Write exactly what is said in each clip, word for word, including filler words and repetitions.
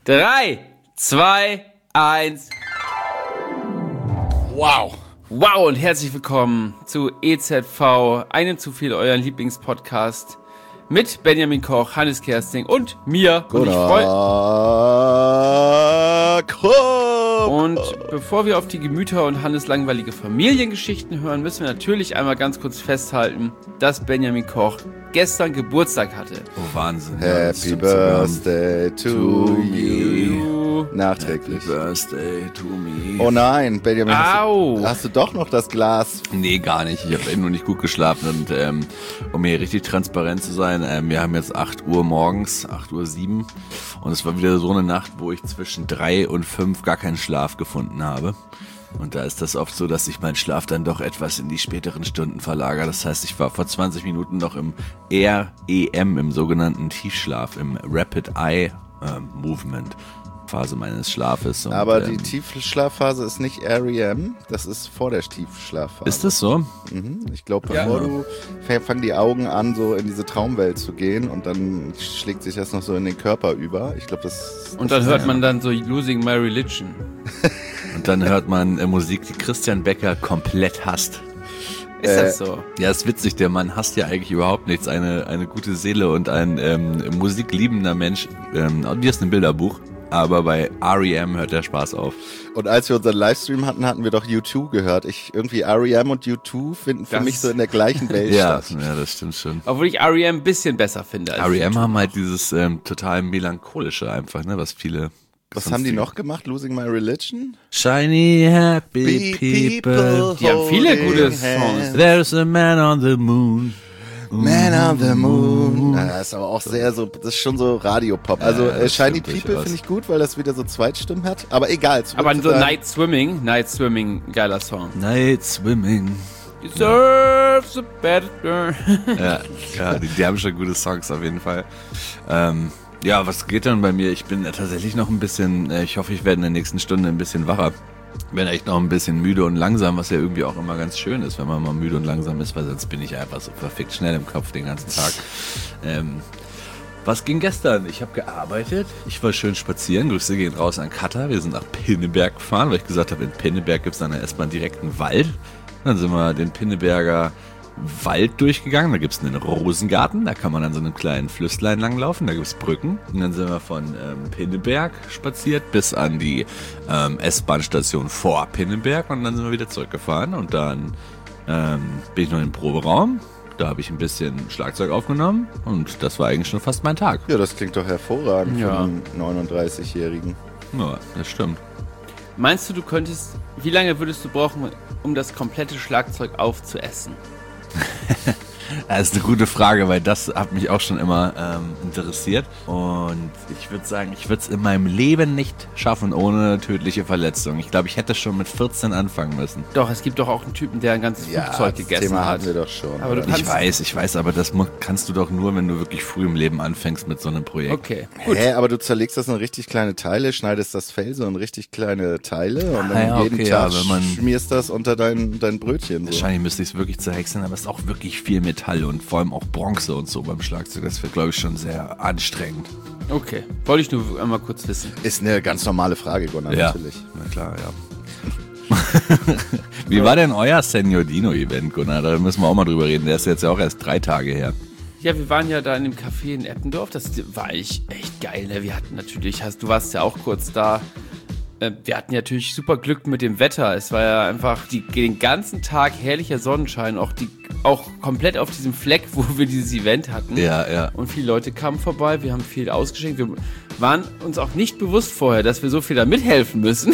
Drei, zwei, eins. Wow. Wow und herzlich willkommen zu E Z V, einem zu viel, euren Lieblingspodcast mit Benjamin Koch, Hannes Kersting und mir. Und ich freu- Und bevor wir auf die Gemüter und Hannes langweilige Familiengeschichten hören, müssen wir natürlich einmal ganz kurz festhalten, dass Benjamin Koch gestern Geburtstag hatte. Oh, Wahnsinn. Happy Birthday to you. Nachträglich. Happy Birthday to me. Oh nein, Benjamin, hast Au. du, hast du doch noch das Glas? Nee, gar nicht. Ich habe eben nur nicht gut geschlafen. Und ähm, um hier richtig transparent zu sein, ähm, wir haben jetzt acht Uhr morgens, acht Uhr sieben. Und es war wieder so eine Nacht, wo ich zwischen drei und fünf gar keinen Schlaf gefunden habe. Und da ist das oft so, dass sich mein Schlaf dann doch etwas in die späteren Stunden verlagert. Das heißt, ich war vor zwanzig Minuten noch im R E M, im sogenannten Tiefschlaf, im Rapid Eye ähm, Movement Phase meines Schlafes. Und, Aber die ähm, Tiefschlafphase ist nicht R E M, das ist vor der Tiefschlafphase. Ist das so? Mhm. Ich glaube, Ja. bevor du fang- fangen die Augen an, so in diese Traumwelt zu gehen und dann schlägt sich das noch so in den Körper über. Ich glaube, das. Und dann hört man dann so Losing My Religion. Und dann hört man äh, Musik, die Christian Becker komplett hasst. Ist Äh, das so? Ja, ist witzig, der Mann hasst ja eigentlich überhaupt nichts. Eine, eine gute Seele und ein ähm, musikliebender Mensch, ähm, wie ist ein Bilderbuch. Aber bei R E M hört der Spaß auf. Und als wir unseren Livestream hatten, hatten wir doch U zwei gehört. Ich irgendwie R E M und U zwei finden für Das- mich so in der gleichen Welt Ja, statt. ja, das stimmt schon. Obwohl ich R E M ein bisschen besser finde. Als R E M haben halt dieses ähm, total melancholische einfach, ne, was viele... Was sonst haben die noch gemacht? Losing My Religion? Shiny happy people, Die haben viele holding gute hands. Songs. there's a man on the moon. Man on the Moon. Ja, das ist aber auch sehr so, das ist schon so Radiopop. Also Ja, äh, das Shiny stimmt People durchaus. finde ich gut, weil das wieder so Zweitstimmen hat. Aber egal. zurück Aber zu so deinem- Night Swimming, Night Swimming, geiler Song. Night swimming. Deserves a better. Ja, ja die, die haben schon gute Songs auf jeden Fall. Ähm, ja, was geht dann bei mir? Ich bin äh, tatsächlich noch ein bisschen, äh, ich hoffe, ich werde in der nächsten Stunde ein bisschen wacher. Bin echt noch ein bisschen müde und langsam, was ja irgendwie auch immer ganz schön ist, wenn man mal müde und langsam ist, weil sonst bin ich einfach so verfickt schnell im Kopf den ganzen Tag. Ähm, was ging gestern? Ich habe gearbeitet, ich war schön spazieren, Grüße gehen raus an Katar, wir sind nach Pinneberg gefahren, weil ich gesagt habe, in Pinneberg gibt es dann erstmal direkt einen Wald. Dann sind wir den Pinneberger Wald durchgegangen, da gibt's einen Rosengarten, da kann man an so einem kleinen Flüsslein langlaufen, da gibt's Brücken. Und dann sind wir von ähm, Pinneberg spaziert bis an die ähm, S-Bahn-Station vor Pinneberg und dann sind wir wieder zurückgefahren und dann ähm, bin ich noch im Proberaum, da habe ich ein bisschen Schlagzeug aufgenommen und das war eigentlich schon fast mein Tag. Ja, das klingt doch hervorragend Ja. für einen neununddreißigjährigen. Ja, das stimmt. Meinst du, du könntest, wie lange würdest du brauchen, um das komplette Schlagzeug aufzuessen? Das ist eine gute Frage, weil das hat mich auch schon immer ähm, interessiert. Und ich würde sagen, ich würde es in meinem Leben nicht schaffen ohne tödliche Verletzung. Ich glaube, ich hätte schon mit vierzehn anfangen müssen. Doch, es gibt doch auch einen Typen, der ein ganzes Ja, Flugzeug das gegessen Thema hat. hatten wir doch schon. Aber du oder? kannst- Ich weiß, ich weiß, aber das mu- kannst du doch nur, wenn du wirklich früh im Leben anfängst mit so einem Projekt. Okay, gut. Hä, aber du zerlegst das in richtig kleine Teile, schneidest das Fell so in richtig kleine Teile und dann Ah ja, jeden okay, Tag ja, wenn man- schmierst das unter dein, dein Brötchen. So. Wahrscheinlich müsste ich es wirklich zerhäckseln, aber es ist auch wirklich viel Metall und vor allem auch Bronze und so beim Schlagzeug. Das wird, glaube ich, schon sehr anstrengend. Okay, wollte ich nur einmal kurz wissen. Ist eine ganz normale Frage, Gunnar, natürlich. Na klar, ja. Wie war denn euer Senior Dino-Event, Gunnar? Da müssen wir auch mal drüber reden. Der ist jetzt ja auch erst drei Tage her. Ja, wir waren ja da in dem Café in Eppendorf. Das war echt, echt geil. Ne? Wir hatten natürlich, hast, du warst ja auch kurz da. Äh, Wir hatten ja natürlich super Glück mit dem Wetter. Es war ja einfach die, den ganzen Tag herrlicher Sonnenschein. Auch, die, auch komplett auf diesem Fleck, wo wir dieses Event hatten. Ja, ja. Und viele Leute kamen vorbei. Wir haben viel ausgeschenkt. Wir waren uns auch nicht bewusst vorher, dass wir so viel da mithelfen müssen.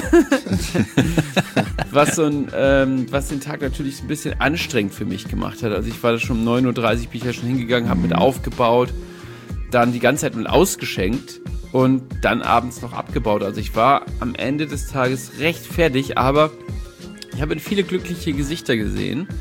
was, so ein, ähm, was den Tag natürlich ein bisschen anstrengend für mich gemacht hat. Also ich war da schon um neun Uhr dreißig, bin ich ja schon hingegangen, habe mit aufgebaut, dann die ganze Zeit mit ausgeschenkt und dann abends noch abgebaut. Also ich war am Ende des Tages recht fertig, aber ich habe viele glückliche Gesichter gesehen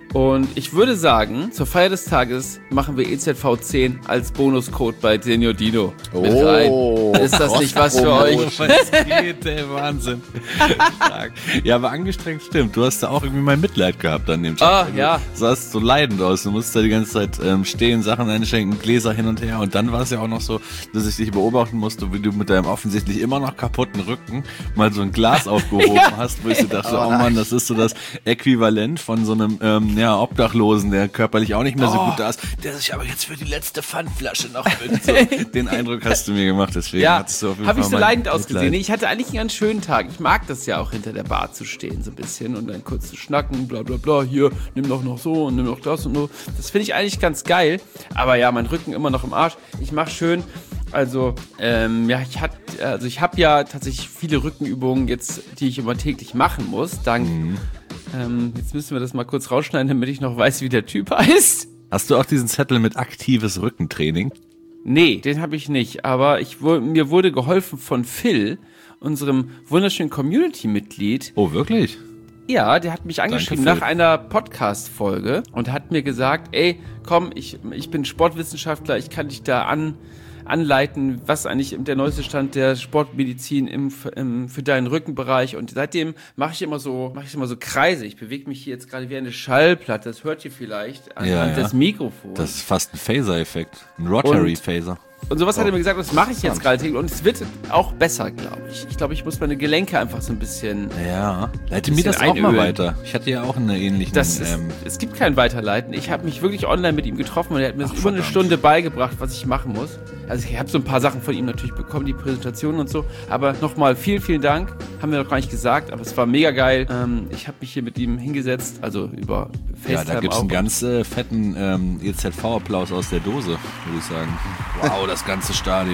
Und ich würde sagen, zur Feier des Tages machen wir E Z V zehn als Bonuscode bei Senior Dino mit Oh. rein. Ist das nicht was für euch? Was geht, ey, Wahnsinn. Stark. Ja, aber angestrengt stimmt. Du hast da auch irgendwie mein Mitleid gehabt an dem Tag. Ah, ja. Du sahst so leidend aus. Du musst da die ganze Zeit ähm, stehen, Sachen einschenken, Gläser hin und her. Und dann war es ja auch noch so, dass ich dich beobachten musste, wie du mit deinem offensichtlich immer noch kaputten Rücken mal so ein Glas aufgehoben Ja. hast, wo ich so dachte, oh Mann, das ist so das Äquivalent von so einem ähm, ja, Obdachlosen, der körperlich auch nicht mehr so Oh. gut da ist, der sich aber jetzt für die letzte Pfandflasche noch wünscht. So, den Eindruck hast du mir gemacht, deswegen Ja, hattest du auf jeden habe ich Fall so mein leidend ausgesehen. Mitleid. Nee, ich hatte eigentlich einen ganz schönen Tag. Ich mag das ja auch, hinter der Bar zu stehen, so ein bisschen und dann kurz zu schnacken, bla bla bla, hier, nimm doch noch so und nimm doch das und so. Das finde ich eigentlich ganz geil. Aber ja, mein Rücken immer noch im Arsch. Ich mache schön, also, ähm, ja, ich hatte, also ich habe ja tatsächlich viele Rückenübungen jetzt, die ich immer täglich machen muss, dank, Mhm. ähm, jetzt müssen wir das mal kurz rausschneiden, damit ich noch weiß, wie der Typ heißt. Hast du auch diesen Zettel mit aktives Rückentraining? Nee, den habe ich nicht, aber ich, wu- mir wurde geholfen von Phil, unserem wunderschönen Community-Mitglied. Oh, wirklich? Ja, der hat mich angeschrieben Phil. nach einer Podcast-Folge und hat mir gesagt, ey, komm, ich, ich bin Sportwissenschaftler, ich kann dich da an, anleiten, was eigentlich der neueste Stand der Sportmedizin im, im, für deinen Rückenbereich. Und seitdem mache ich immer so, mache ich immer so Kreise. Ich bewege mich hier jetzt gerade wie eine Schallplatte. Das hört ihr vielleicht anhand Ja, ja. des Mikrofons. Das ist fast ein Phaser-Effekt. Ein Rotary-Phaser. Und sowas hat er mir gesagt, das mache ich jetzt gerade täglich. Und es wird auch besser, glaube ich. Ich glaube, ich muss meine Gelenke einfach so ein bisschen... Ja, leite Ein mir das bisschen auch mal einölen. weiter. Ich hatte ja auch eine ähnliche... Das ist, ähm, es gibt kein Weiterleiten. Ich habe mich wirklich online mit ihm getroffen und er hat mir das Ach, über eine verdammt. Stunde beigebracht, was ich machen muss. Also ich habe so ein paar Sachen von ihm natürlich bekommen, die Präsentationen und so. Aber nochmal vielen, vielen Dank. Haben wir noch gar nicht gesagt, aber es war mega geil. Ähm, ich habe mich hier mit ihm hingesetzt, also über FaceTime ja, da gibt's auch. einen ganz äh, fetten ähm, E Z V-Applaus aus der Dose, würde ich sagen. Wow, das ganze Stadion.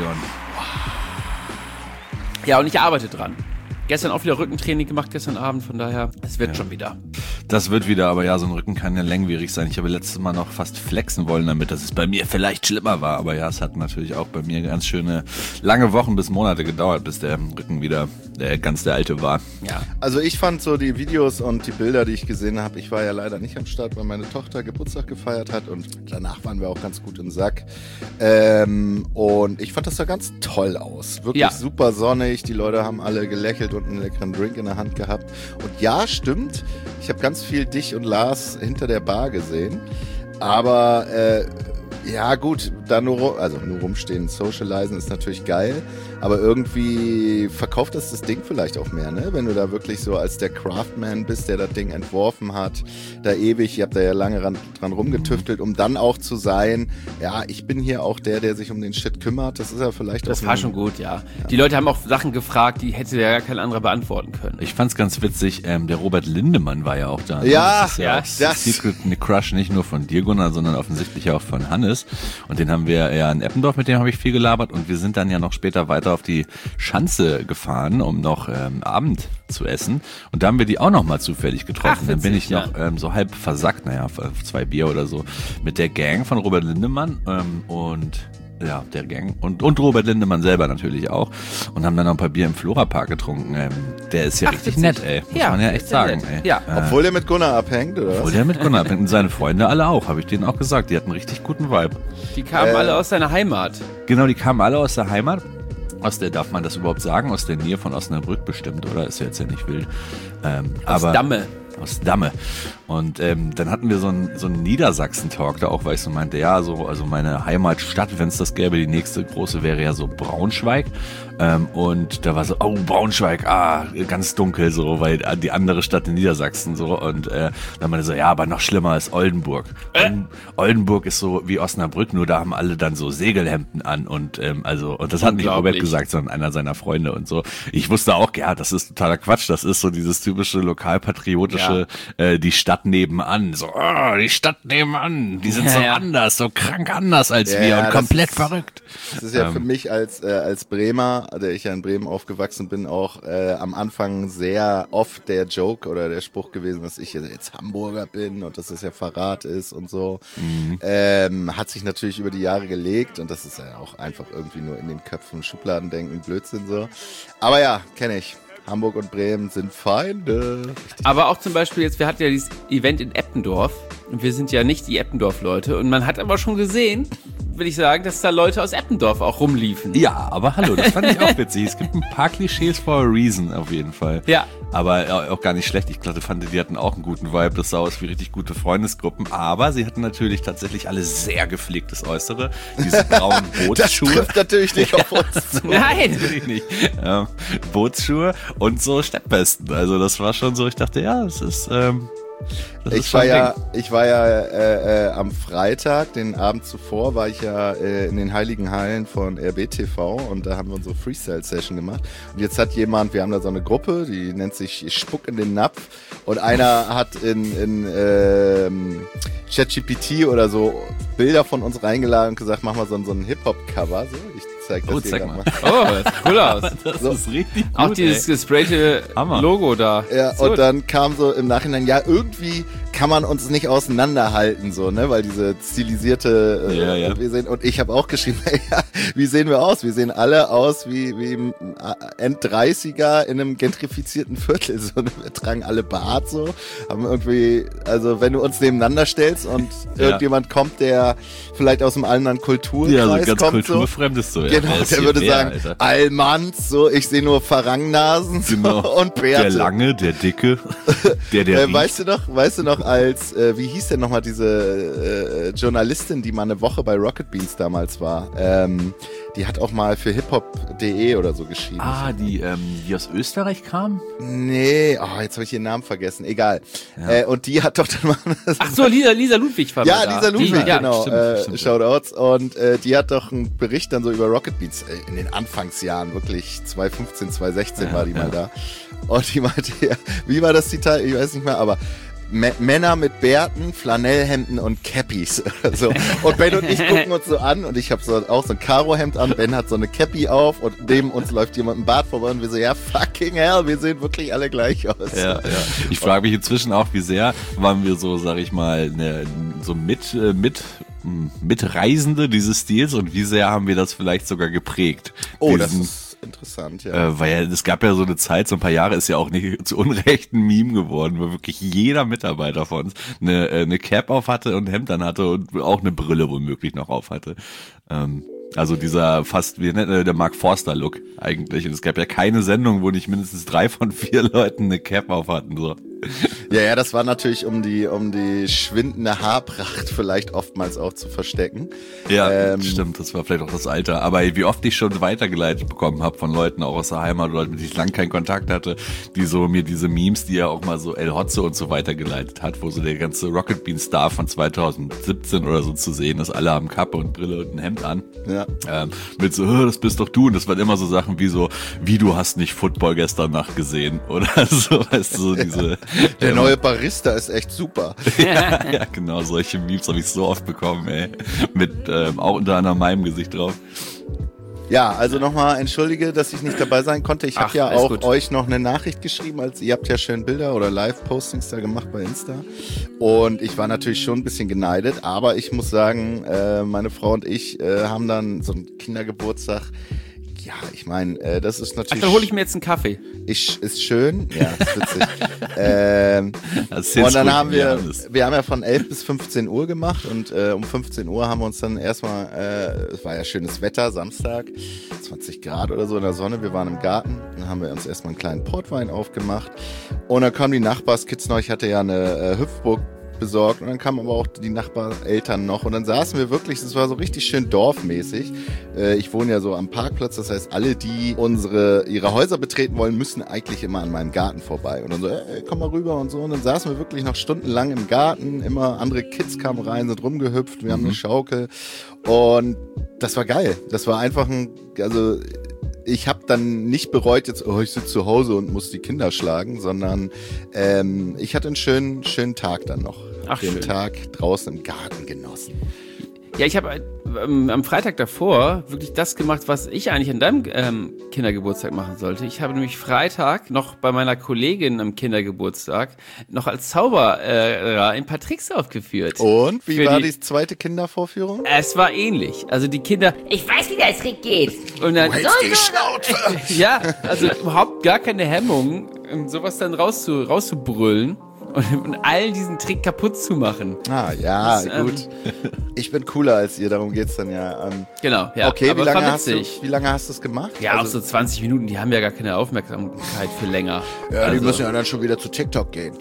Ja, und ich arbeite dran. Gestern auch wieder Rückentraining gemacht, gestern Abend, von daher, es wird schon wieder. Das wird wieder, aber ja, so ein Rücken kann ja langwierig sein. Ich habe letztes Mal noch fast flexen wollen damit, dass es bei mir vielleicht schlimmer war. Aber ja, es hat natürlich auch bei mir ganz schöne lange Wochen bis Monate gedauert, bis der Rücken wieder der ganz der alte war. Ja. Also ich fand so die Videos und die Bilder, die ich gesehen habe, ich war ja leider nicht am Start, weil meine Tochter Geburtstag gefeiert hat und danach waren wir auch ganz gut im Sack. Ähm, und ich fand das sah ganz toll aus. Wirklich Ja. super sonnig, die Leute haben alle gelächelt und einen leckeren Drink in der Hand gehabt. Und ja, stimmt, ich habe ganz viel dich und Lars hinter der Bar gesehen, aber äh, ja gut, da nur, ru- also nur rumstehen, socialisen ist natürlich geil, aber irgendwie verkauft das das Ding vielleicht auch mehr, ne? Wenn du da wirklich so als der Craftman bist, der das Ding entworfen hat, da ewig, ihr habt da ja lange ran, dran rumgetüftelt, um dann auch zu sein, ja, ich bin hier auch der, der sich um den Shit kümmert, das ist ja vielleicht Das auch war ein- schon gut, ja. Die Leute haben auch Sachen gefragt, die hätte ja gar kein anderer beantworten können. Ich fand's ganz witzig, ähm, der Robert Lindemann war ja auch da. ne? Ja, das ist ja, ja, auch das- Secret eine Crush nicht nur von dir, Gunnar, sondern offensichtlich auch von Hannes. Und den haben wir ja in Eppendorf, mit dem habe ich viel gelabert. Und wir sind dann ja noch später weiter auf die Schanze gefahren, um noch ähm, Abend zu essen. Und da haben wir die auch noch mal zufällig getroffen. Ach, dann bin witzig, ich noch ähm, so halb versackt, naja, zwei Bier oder so, mit der Gang von Robert Lindemann ähm, und ja, der Gang und, und Robert Lindemann selber natürlich auch und haben dann noch ein paar Bier im Flora-Park getrunken. Ähm, der ist ja Ach, richtig witzig. nett, ey. Muss Ja, man ja echt ist sehr sagen, nett. ey. Ja. Äh, Obwohl der mit Gunnar abhängt, oder obwohl was? der mit Gunnar abhängt und seine Freunde alle auch, habe ich denen auch gesagt. Die hatten einen richtig guten Vibe. Die kamen Äh, alle aus seiner Heimat. Genau, die kamen alle aus der Heimat. Aus der, darf man das überhaupt sagen? Aus der Nähe von Osnabrück bestimmt, oder? Ist ja jetzt ja nicht wild. Ähm, Aus aber Damme. Aus Damme. Und ähm, dann hatten wir so einen so einen Niedersachsen-Talk da auch, weil ich so meinte, ja, so, also meine Heimatstadt, wenn es das gäbe, die nächste große wäre ja so Braunschweig. Ähm, und da war so, oh, Braunschweig, ah, ganz dunkel so, weil die andere Stadt in Niedersachsen so. Und äh, dann meinte so, ja, aber noch schlimmer ist Oldenburg. Äh? Olden- Oldenburg ist so wie Osnabrück, nur da haben alle dann so Segelhemden an und ähm, also, und das hat nicht Unglaublich. Robert gesagt, sondern einer seiner Freunde und so. Ich wusste auch, ja, das ist totaler Quatsch, das ist so dieses typische lokalpatriotische, äh, die Stadt nebenan, so, oh, die Stadt nebenan, die sind Ja, so ja. anders, so krank anders als Ja, wir ja, und das komplett ist- verrückt. Das ist ja für Ähm. mich als äh, als Bremer, der ich ja in Bremen aufgewachsen bin, auch äh, am Anfang sehr oft der Joke oder der Spruch gewesen, dass ich jetzt Hamburger bin und dass das ja Verrat ist und so. Mhm. Ähm, hat sich natürlich über die Jahre gelegt und das ist ja auch einfach irgendwie nur in den Köpfen Schubladendenken, Blödsinn so. Aber ja, kenne ich. Hamburg und Bremen sind Feinde. Richtig. Aber auch zum Beispiel jetzt, wir hatten ja dieses Event in Eppendorf und wir sind ja nicht die Eppendorf-Leute und man hat aber schon gesehen, will ich sagen, dass da Leute aus Eppendorf auch rumliefen. Ja, aber hallo, das fand ich auch witzig. Es gibt ein paar Klischees for a reason auf jeden Fall. Ja. Aber auch gar nicht schlecht. Ich glaube, fand, die hatten auch einen guten Vibe. Das sah aus wie richtig gute Freundesgruppen. Aber sie hatten natürlich tatsächlich alle sehr gepflegtes Äußere. Diese grauen Bootsschuhe. Das trifft natürlich nicht auf uns zu. Nein. Natürlich nicht. Ähm, Bootsschuhe und so Steppwesten. Also das war schon so, ich dachte, ja, es ist... Ähm, Das ich war ja, ich war ja äh, äh, am Freitag, den Abend zuvor, war ich ja äh, in den Heiligen Hallen von R B T V und da haben wir unsere Freestyle-Session gemacht. Und jetzt hat jemand, wir haben da so eine Gruppe, die nennt sich Spuck in den Napf und einer hat in, in ähm, ChatGPT oder so Bilder von uns reingeladen und gesagt, mach mal so, so ein Hip-Hop-Cover. So. Ich zeig das Oh, hier zeig grad mal. Oh, das sieht cool aus. Das So. ist richtig gut, Auch dieses ey. gesprayte Hammer. Logo da. Ja, So. und dann kam so im Nachhinein, ja, irgendwie kann man uns nicht auseinanderhalten, so, ne, weil diese stilisierte, äh, Ja, ja. wir sehen, und ich habe auch geschrieben, ja, wie sehen wir aus? Wir sehen alle aus wie, wie im End-dreißiger in einem gentrifizierten Viertel, so, ne? Wir tragen alle Bart, so, haben irgendwie, also wenn du uns nebeneinander stellst und Ja. irgendjemand kommt, der vielleicht aus einem anderen Kulturkreis Ja, so ganz kommt, so, kulturfremdes so. Ja. genau, Wer ist der hier würde wer, sagen, Alter? Allmanns, so, ich sehe nur Farangnasen, so, Genau. und Bärte. Der Lange, der Dicke, der, der Äh, riecht. weißt du noch, weißt du noch, als, äh, wie hieß denn nochmal diese äh, Journalistin, die mal eine Woche bei Rocket Beans damals war? Ähm, die hat auch mal für hiphop punkt de oder so geschrieben. Ah, die, ähm, die aus Österreich kam? Nee, oh, jetzt habe ich ihren Namen vergessen. Egal. Äh, und die hat doch dann mal... Ach so, Lisa, Lisa Ludwig war Ja, da. Lisa Ludwig, Die, ja, genau. stimmt, äh, stimmt, ja. Shoutouts. Und äh, die hat doch einen Bericht dann so über Rocket Beans äh, in den Anfangsjahren, wirklich zwanzig fünfzehn, zwanzig sechzehn Ja, war die ja. mal da. Und die meinte, ja, wie war das Zitat? Ich weiß nicht mehr, aber M- Männer mit Bärten, Flanellhemden und Cappies. So. Und Ben und ich gucken uns so an und ich habe so, auch so ein Karohemd an, Ben hat so eine Cappy auf und neben uns läuft jemand im Bart vorbei und wir so, ja, fucking hell, wir sehen wirklich alle gleich aus. Ja, ja. Ich frage mich inzwischen auch, wie sehr waren wir so, sag ich mal, ne, so mit, äh, mit, m, Mitreisende dieses Stils und wie sehr haben wir das vielleicht sogar geprägt? Oh, das Diesen- ist interessant, ja. Äh, weil ja, es gab ja so eine Zeit, so ein paar Jahre ist ja auch nicht zu Unrecht ein Meme geworden, wo wirklich jeder Mitarbeiter von uns eine, äh, eine Cap auf hatte und ein Hemd dann hatte und auch eine Brille womöglich noch auf hatte. Ähm, also dieser fast, wie nennt er, der Mark Forster Look eigentlich. Und es gab ja keine Sendung, wo nicht mindestens drei von vier Leuten eine Cap auf hatten, so. Ja, ja, das war natürlich, um die, um die schwindende Haarpracht vielleicht oftmals auch zu verstecken. Ja, Ähm, stimmt, das war vielleicht auch das Alter. Aber wie oft ich schon weitergeleitet bekommen habe von Leuten auch aus der Heimat oder Leuten, mit denen ich lange keinen Kontakt hatte, die so mir diese Memes, die ja auch mal so El Hotze und so weitergeleitet hat, wo so der ganze Rocket Bean Star von zwanzig siebzehn oder so zu sehen ist, alle haben Kappe und Brille und ein Hemd an. Ja. Ähm, mit so, "Hö, das bist doch du. Und das waren immer so Sachen wie so, wie du hast nicht Football gestern Nacht gesehen. Oder so, weißt du, so diese. Der ähm, neue Barista ist echt super. ja, ja, genau, solche Memes habe ich so oft bekommen, ey. Mit ähm, auch unter anderem meinem Gesicht drauf. Ja, also nochmal entschuldige, dass ich nicht dabei sein konnte. Ich habe Ach, ja alles auch gut. euch noch eine Nachricht geschrieben, als ihr habt ja schön Bilder oder Live-Postings da gemacht bei Insta. Und ich war natürlich schon ein bisschen geneidet, aber ich muss sagen, äh, meine Frau und ich äh, haben dann so einen Kindergeburtstag. Ja, ich meine, äh, das ist Ach, natürlich... dann hole ich mir jetzt einen Kaffee. ich, ist schön, ja, ist witzig. ähm, Das ist jetzt und dann gut, haben wir, Johannes. wir haben ja von elf bis fünfzehn Uhr gemacht und äh, um fünfzehn Uhr haben wir uns dann erstmal, äh, es war ja schönes Wetter, Samstag, zwanzig Grad oder so in der Sonne, wir waren im Garten, dann haben wir uns erstmal einen kleinen Portwein aufgemacht und dann kamen die Nachbarskids noch, ich hatte ja eine äh, Hüpfburg besorgt und dann kamen aber auch die Nachbareltern noch und dann saßen wir wirklich, das war so richtig schön dorfmäßig. Äh, ich wohne ja so am Parkplatz, das heißt, alle, die unsere ihre Häuser betreten wollen, müssen eigentlich immer an meinem Garten vorbei und dann so, ey, komm mal rüber und so und dann saßen wir wirklich noch stundenlang im Garten, immer andere Kids kamen rein, sind rumgehüpft, wir haben eine Schaukel und das war geil. Das war einfach ein, also ich habe dann nicht bereut, jetzt, oh, ich sitze zu Hause und muss die Kinder schlagen, sondern ähm, ich hatte einen schönen, schönen Tag dann noch. Ach, Den schön. Tag draußen im Garten genossen. Ja, ich habe ähm, am Freitag davor wirklich das gemacht, was ich eigentlich an deinem ähm, Kindergeburtstag machen sollte. Ich habe nämlich Freitag noch bei meiner Kollegin am Kindergeburtstag noch als Zauberer äh, ein paar Tricks aufgeführt. Und wie Für war die, die zweite Kindervorführung? Es war ähnlich. Also die Kinder... Ich weiß, wie der Trick geht. Und dann, Du hältst die Schnauze! ja, also überhaupt gar keine Hemmung, um sowas dann rauszu, rauszubrüllen. Und, und all diesen Trick kaputt zu machen. Ah, ja, Das, ähm, gut. Ich bin cooler als ihr, darum geht's dann ja. Ähm, Genau, ja. okay, aber wie lange, war hast du, witzig. wie lange hast du es gemacht? Ja, auch Also- so zwanzig Minuten, die haben ja gar keine Aufmerksamkeit für länger. Ja, die Also- müssen ja dann schon wieder zu TikTok gehen.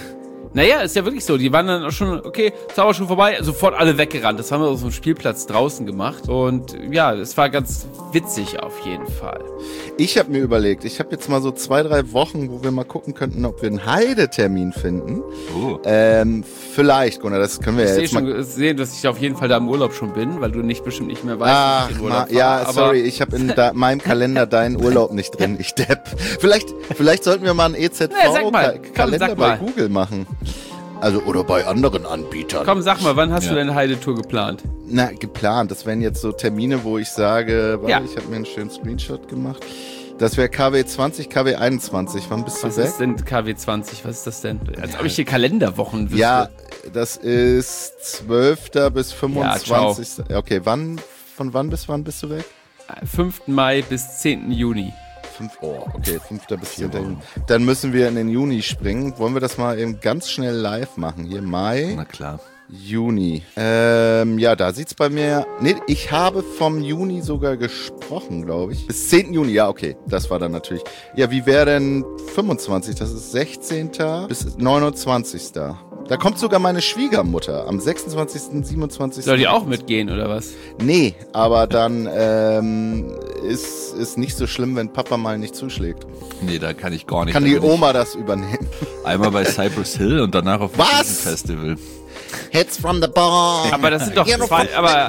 Naja, ist ja wirklich so. Die waren dann auch schon, okay, Zauberschuh vorbei, sofort alle weggerannt. Das haben wir auf so einem Spielplatz draußen gemacht. Und ja, es war ganz witzig auf jeden Fall. Ich habe mir überlegt, ich habe jetzt mal so zwei, drei Wochen, wo wir mal gucken könnten, ob wir einen Heidetermin finden. Oh. Ähm, vielleicht, Gunnar, das können wir Ich ja sehe jetzt mal... schon, sehen, dass ich auf jeden Fall da im Urlaub schon bin, weil du nicht bestimmt nicht mehr weißt, Ach, dass ich in ma, Urlaub ja, war. sorry, ich habe in da, meinem Kalender deinen Urlaub nicht drin, ich depp. Vielleicht, vielleicht sollten wir mal einen E Z Ja, sag mal, komm, V-Kalender sag bei mal. Google machen. Also, oder bei anderen Anbietern. Komm, sag mal, wann hast Ja. du deine Heidetour geplant? Na, geplant. Das wären jetzt so Termine, wo ich sage, warte, Ja. ich habe mir einen schönen Screenshot gemacht. Das wäre K W zwanzig, K W einundzwanzig. Wann bist du Was weg? ist denn K W zwanzig? Was ist das denn? Als ob ich hier Kalenderwochen wüsste. Ja, das ist zwölfter bis fünfundzwanzigster Ja, okay, wann, von wann bis wann bist du weg? fünften Mai bis zehnten Juni. Fünf, oh, okay, fünfter bis zehnter Juni. Dann müssen wir in den Juni springen. Wollen wir das mal eben ganz schnell live machen? Hier, Mai, Na klar. Juni. Ähm, ja, da sieht's bei mir... Nee, ich habe vom Juni sogar gesprochen, glaube ich. Bis zehnten Juni, ja, okay. Das war dann natürlich... Ja, wie wäre denn fünfundzwanzig? Das ist sechzehnter bis neunundzwanzigster Da kommt sogar meine Schwiegermutter am sechsundzwanzigsten, siebenundzwanzigsten Soll die auch mitgehen, oder was? Nee, aber dann ähm, ist ist nicht so schlimm, wenn Papa mal nicht zuschlägt. Nee, da kann ich gar nicht. Kann Da die bin ich Oma das übernehmen? Einmal bei Cypress Hill und danach auf dem Was? Festival. Heads from the bar. Aber das sind doch You know, zwei, aber...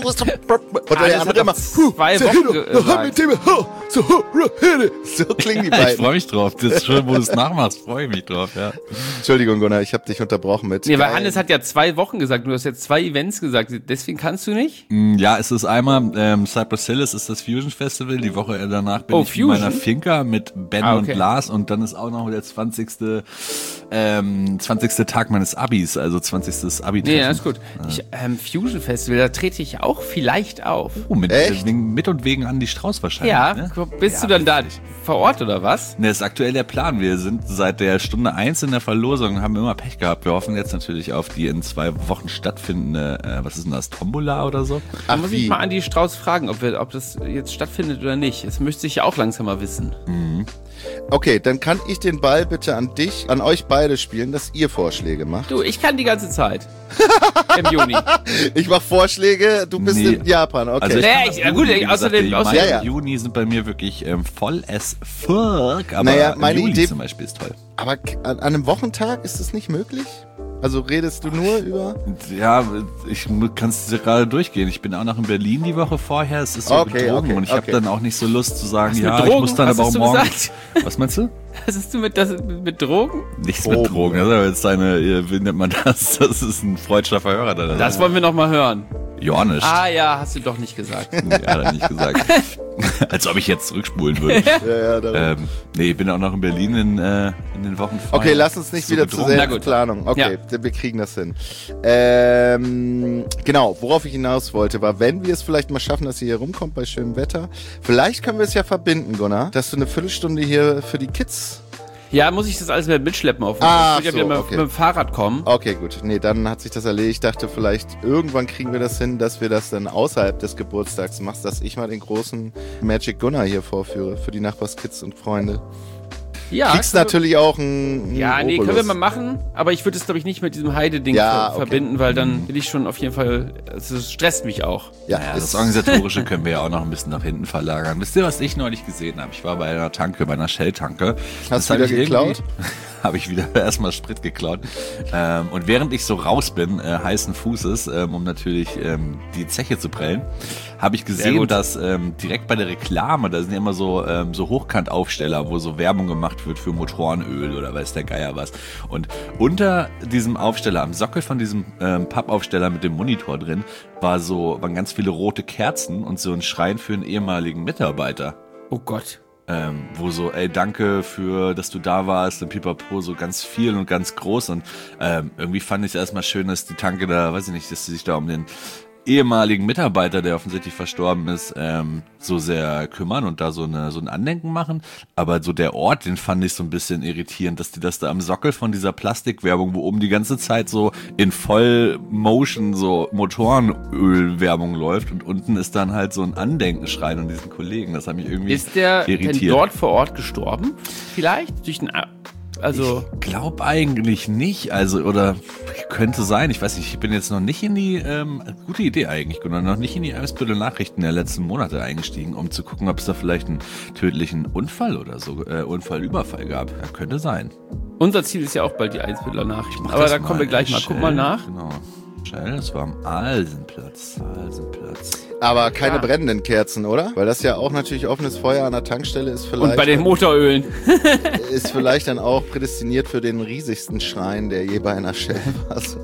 Und Ah, der das andere hat immer... doch zwei Wochen gesagt. So klingen die Ich beiden. freue mich drauf. Das ist schön, wo du es nachmachst. Freue ich mich drauf, ja. Entschuldigung, Gunnar, ich habe dich unterbrochen mit... Nee, weil geil. Hannes hat ja zwei Wochen gesagt, du hast jetzt zwei Events gesagt, deswegen kannst du nicht? Mm, Ja, es ist einmal ähm, Cypress Hill, es ist das Fusion Festival. Die Woche danach bin Oh, ich mit Fusion? meiner Finca mit Ben Ah, und okay. Lars und dann ist auch noch der zwanzigste Ähm, zwanzigste Tag meines Abis, also zwanzigstes Abi-Treffen. Nee, alles gut. Ich, ähm, Fusion Festival, da trete ich auch vielleicht auf. Oh, mit, Echt? wegen, mit und wegen Andi Strauß wahrscheinlich. Ja, ne? bist Ja, du dann da vor Ort oder was? Ne, ist aktuell der Plan. Wir sind seit der Stunde eins in der Verlosung und haben immer Pech gehabt. Wir hoffen jetzt natürlich auf die in zwei Wochen stattfindende, äh, was ist denn das, Tombola oder so? Da Ach, muss wie? ich mal Andi Strauß fragen, ob, wir, ob das jetzt stattfindet oder nicht. Das müsste ich ja auch langsam mal wissen. Okay, dann kann ich den Ball bitte an dich, an euch beide spielen, dass ihr Vorschläge macht. Du, ich kann die ganze Zeit. Im Juni. Ich mach Vorschläge, du bist Nee. in Japan, okay. Also ich Nee, kann ich- das ja gut, gut, wie gesagt, außerdem- die außerdem- Mai Ja, ja. und Juni sind bei mir wirklich ähm, voll as fuck, aber Naja, im meine Juli Idee- zum Beispiel ist toll. Aber k- an, an einem Wochentag ist das nicht möglich? Also redest du nur über... Ja, ich kann es gerade durchgehen. Ich bin auch noch in Berlin die Woche vorher. Es ist so Okay, betrogen okay, und ich okay. habe dann auch nicht so Lust zu sagen, Was, ja, mit ich Drogen? muss dann Was aber hast auch du morgen. gesagt? Was meinst du? Was hast du mit, das, mit Drogen? Nichts Drogen. mit Drogen. Das ist aber jetzt deine, äh, wie nennt man das? Das ist ein freudscher Verhörer. Da. Das wollen wir noch mal hören. ja nicht. Ah ja, hast du doch nicht gesagt. Nee, hat er nicht gesagt. Als ob ich jetzt zurückspulen würde. Ja, ja, darum. ähm, nee, ich bin auch noch in Berlin in, äh, in den Wochen vorher. Okay, lass uns nicht So wieder zu betrogen. sehr Na in gut. Planung. Okay, wir kriegen das hin. Ähm, genau, worauf ich hinaus wollte, war, wenn wir es vielleicht mal schaffen, dass ihr hier rumkommt bei schönem Wetter, vielleicht können wir es ja verbinden, Gunnar, dass du eine Viertelstunde hier für die Kids... Ja, muss ich das alles mit mitschleppen auf dem Ah, Ich will so, ja mit, okay. mit dem Fahrrad kommen. Okay, gut. Nee, dann hat sich das erledigt. Ich dachte, vielleicht irgendwann kriegen wir das hin, dass wir das dann außerhalb des Geburtstags machst, dass ich mal den großen Magic Gunnar hier vorführe für die Nachbarskids und Freunde. Ja, Kriegst können wir- natürlich auch ein, ein Ja, nee, Obolus. können wir mal machen, aber ich würde es, glaube ich, nicht mit diesem Heide-Ding Ja, ver okay. verbinden, weil dann will ich schon auf jeden Fall, also es stresst mich auch. Ja, Ja, ist- das Organisatorische können wir ja auch noch ein bisschen nach hinten verlagern. Wisst ihr, was ich neulich gesehen habe? Ich war bei einer Tanke, bei einer Shell-Tanke. Hast du hab wieder ich irgendwie- geklaut? Habe ich wieder erstmal Sprit geklaut. Ähm, und während ich so raus bin, äh, heißen Fußes, ähm, um natürlich ähm, die Zeche zu prellen, habe ich gesehen, dass ähm, direkt bei der Reklame, da sind ja immer so, ähm, so Hochkantaufsteller, wo so Werbung gemacht wird für Motorenöl oder weiß der Geier was. Und unter diesem Aufsteller, am Sockel von diesem ähm, Pappaufsteller mit dem Monitor drin, war so, waren ganz viele rote Kerzen und so ein Schrein für einen ehemaligen Mitarbeiter. Oh Gott. Ähm, wo so, ey, danke für, dass du da warst, und Pipapo, so ganz viel und ganz groß, und ähm, irgendwie fand ich es erstmal schön, dass die Tanke da, weiß ich nicht, dass sie sich da um den ehemaligen Mitarbeiter, der offensichtlich verstorben ist, ähm, so sehr kümmern und da so eine so ein Andenken machen. Aber so der Ort, den fand ich so ein bisschen irritierend, dass die das da am Sockel von dieser Plastikwerbung, wo oben die ganze Zeit so in Vollmotion so Motorenölwerbung läuft, und unten ist dann halt so ein Andenkenschrein an diesen Kollegen. Das hat mich irgendwie irritiert. Ist der irritiert. denn dort vor Ort gestorben? Vielleicht? Durch einen... Also ich glaube eigentlich nicht, also, oder könnte sein, ich weiß nicht, ich bin jetzt noch nicht in die, ähm, gute Idee eigentlich, noch nicht in die Eimsbüttel Nachrichten der letzten Monate eingestiegen, um zu gucken, ob es da vielleicht einen tödlichen Unfall oder so, äh, Unfallüberfall gab. Ja, könnte sein. Unser Ziel ist ja auch bald die Eimsbütteler Nachrichten, aber da kommen wir gleich mal, guck mal nach. Genau. Shell, das war am Alsenplatz, Alsenplatz. Aber keine Ja. brennenden Kerzen, oder? Weil das ja auch natürlich offenes Feuer an der Tankstelle ist vielleicht. Und bei den Motorölen. ist vielleicht dann auch prädestiniert für den riesigsten Schrein, der je bei einer Shell war. So.